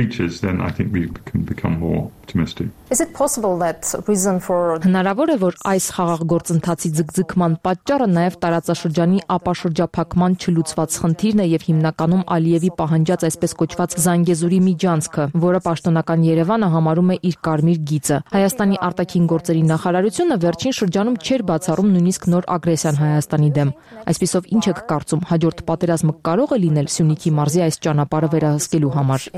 Is it possible that reason for Հնարավոր է, որ այս խաղաղ գործընթացի ձգձգման պատճառը նաև տարածաշրջանի ապաշրջափակման չլուծված խնդիրն է եւ հիմնականում Ալիևի պահանջած այսպես կոչված Զանգեզուրի միջանցքը, որը պաշտոնական Երևանը համարում է իր կարմիր գիծը։ Հայաստանի արտաքին գործերի նախարարությունը վերջին շրջանում չէր բացառում նույնիսկ նոր ագրեսիան Հայաստանի դեմ։ Այսպիսով ինչ եք կարծում, հաջորդ պատերազմը կարող է լինել Սյունիքի մարզի այս ճանապարհը վերահսկելու համար։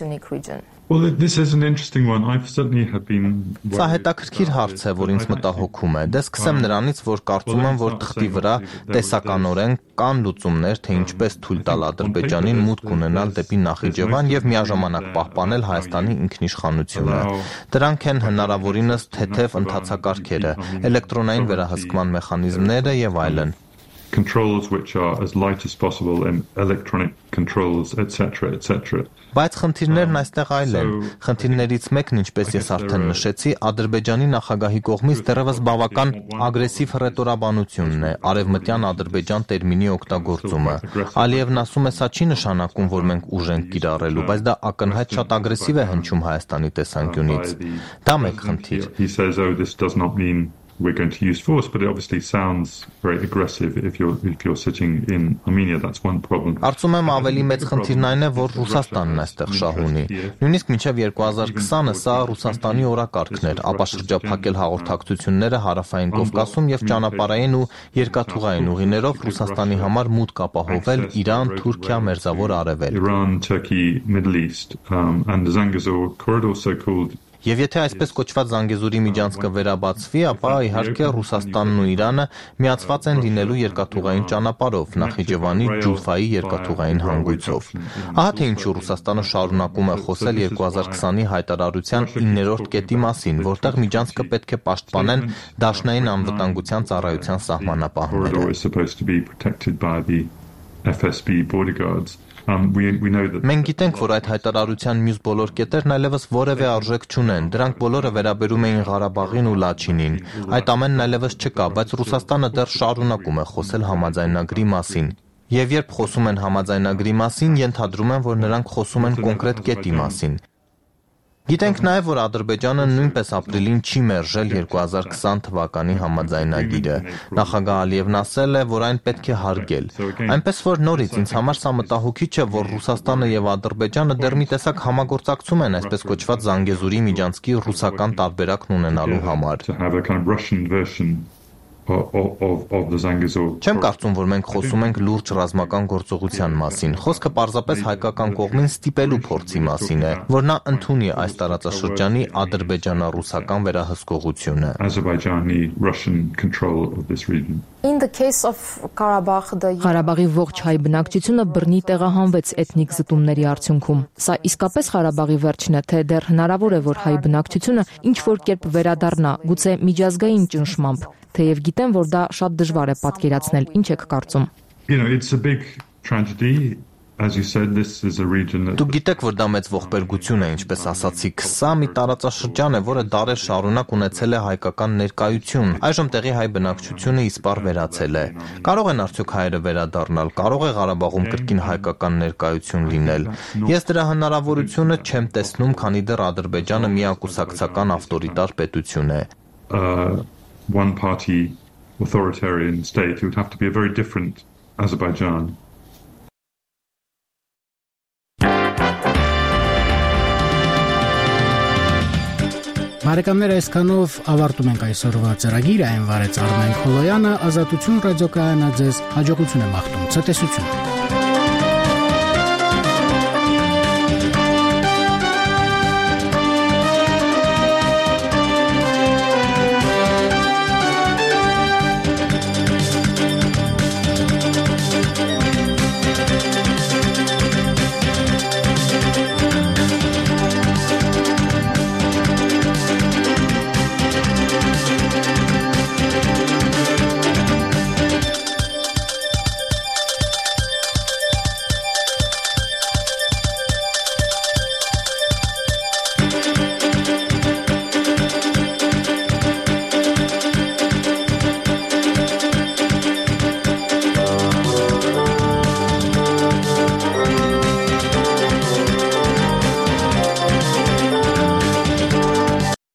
Well, this is an interesting one. I've certainly have been. Սա հետաքրքիր հարց է, որ ինձ մտահոգում է։ Դե սկսեմ նրանից, որ կարծում եմ, որ թղթի վրա տեսականորեն կան լուծումներ, թե ինչպես թույլ տալ Ադրբեջանին մուտք ունենալ դեպի Նախիջևան եւ միաժամանակ պահպանել Հայաստանի ինքնիշխանությունը։ Դրանք են հնարավորինս թեթև ընթացակարգերը, էլեկտրոնային վերահսկման մեխանիզմները եւ այլն։ Controls which are as light as possible and electronic controls, et cetera, et cetera. Բայց խնդիրներն այստեղ այլ են։ Խնդիրներից մեկն, ինչպես ես արդեն նշեցի, Ադրբեջանի նախագահի կողմից դեռևս բավական ագրեսիվ հռետորաբանությունն է, արևմտյան Ադրբեջան տերմինի օգտագործումը։ Ալիևն ասում է, սա չի նշանակում, որ մենք ուժ ենք կիրառելու, բայց դա ակնհայտ շատ ագրեսիվ է հնչում Հայաստանի տեսանկյունից։ Դա մեկ խնդիր։ He says, oh, this does not mean we're going to use force, but it obviously sounds very aggressive if you're if you're sitting in Armenia. That's one problem. Արծում եմ ավելի մեծ խնդիրն այն է, որ Ռուսաստանն այստեղ շահ ունի։ Նույնիսկ մինչև երկու հազար քսանը սա Ռուսաստանի օրակարգն էր, ապա շրջափակել հաղորդակցությունները Հարավային Կովկասում եւ ճանապարհային ու երկաթուղային ուղիներով Ռուսաստանի համար մուտք ապահովել Իրան, Թուրքիա, Մերձավոր Արևելք։ Iran, Turkey, Middle East, um, and the Zangezur corridor, so-called. Եվ եթե այսպես կոչված Զանգեզուրի միջանցքը վերաբացվի, ապա իհարկե Ռուսաստանն ու Իրանը միացված են լինելու երկաթուղային ճանապարհով, Նախիջևանի Ջուլֆայի երկաթուղային հանգույցով։ Ահա թե ինչու Ռուսաստանը շարունակում է խոսել երկու հազար քսանի հայտարարության իններորդ կետի մասին, որտեղ միջանցքը պետք է պաշտպանեն Դաշնային անվտանգության ծառայության սահմանապահները։ Um, we, we know that Մենք գիտենք, որ այդ հայտարարության մյուս բոլոր կետերն այլևս որևէ արժեք չունեն։ Դրանք բոլորը վերաբերում էին Ղարաբաղին ու Լաչինին։ Այդ ամենն այլևս չկա, բայց Ռուսաստանը դեռ շարունակում է խոսել համաձայնագրի մասին։ Եվ երբ խոսում են համաձայնագրի մասին, ենթադրում են, որ նրանք խոսում են կոնկրետ կետի մասին։ Գիտենք նաև, որ Ադրբեջանը նույնպես ապրիլին չի մերժել երկու հազար քսան թվականի համաձայնագիրը։ Նախագահ Ալիևն ասել է, որ այն պետք է հարգել։ Այնպես որ նորից ինձ համար սա մտահոգիչ է, որ Ռուսաստանը եւ Ադրբեջանը դեռ մի տեսակ համագործակցում են այսպես կոչված Զանգեզուրի միջանցքի ռուսական տարբերակն ունենալու համար։ Of, of, of the Zangezur. Չեմ կարծում, որ մենք խոսում ենք լուրջ ռազմական գործողության մասին։ Խոսքը պարզապես հայկական կողմին ստիպելու փորձի մասին է, որ նա ընդունի այս տարածաշրջանի ադրբեջանա-ռուսական վերահսկողությունը։ Azerbaijani-Russian control of this region. In the case of Karabakh, the Ղարաբաղի ողջ հայ բնակչությունը բռնի տեղահանվեց էթնիկ զտումների արդյունքում։ Սա իսկապես Ղարաբաղի վերջն է, թե դեռ հնարավոր է, որ հայ բնակչությունը ինչ որ կերպ վերադառնա, գուցե միջազգային ճնշմամբ, թեև գիտեմ, որ դա շատ դժվար է պատկերացնել։ Ինչ եք կարծում։ You know, it's a big tragedy. As you said, this is a region that... Դուք գիտեք, որ դա մեծ ողբերգություն է, ինչպես ասացիք, սա մի տարածաշրջան է, որը դարեր շարունակ ունեցել է հայկական ներկայություն։ Այժմ տեղի հայ բնակչությունը իսպառ վերացել է։ Կարող են արդյոք հայերը վերադառնալ, կարող է Ղարաբաղում կրկին հայկական ներկայություն լինել։ Ես դրա հնարավորությունը չեմ տեսնում, քանի դեռ Ադրբեջանը միակուսակցական ավտորիտար պետություն է։ One party authoritarian state, it would have to be a very different Azerbaijan. Բարեկամներ, այսքանով ավարտում ենք այսօրվա ծրագիրը, այն վարեց Արմեն Խոլոյանը, Ազատություն ռադիոկայանը ձեզ հաջողություն եմ աղթում, ցտեսություն։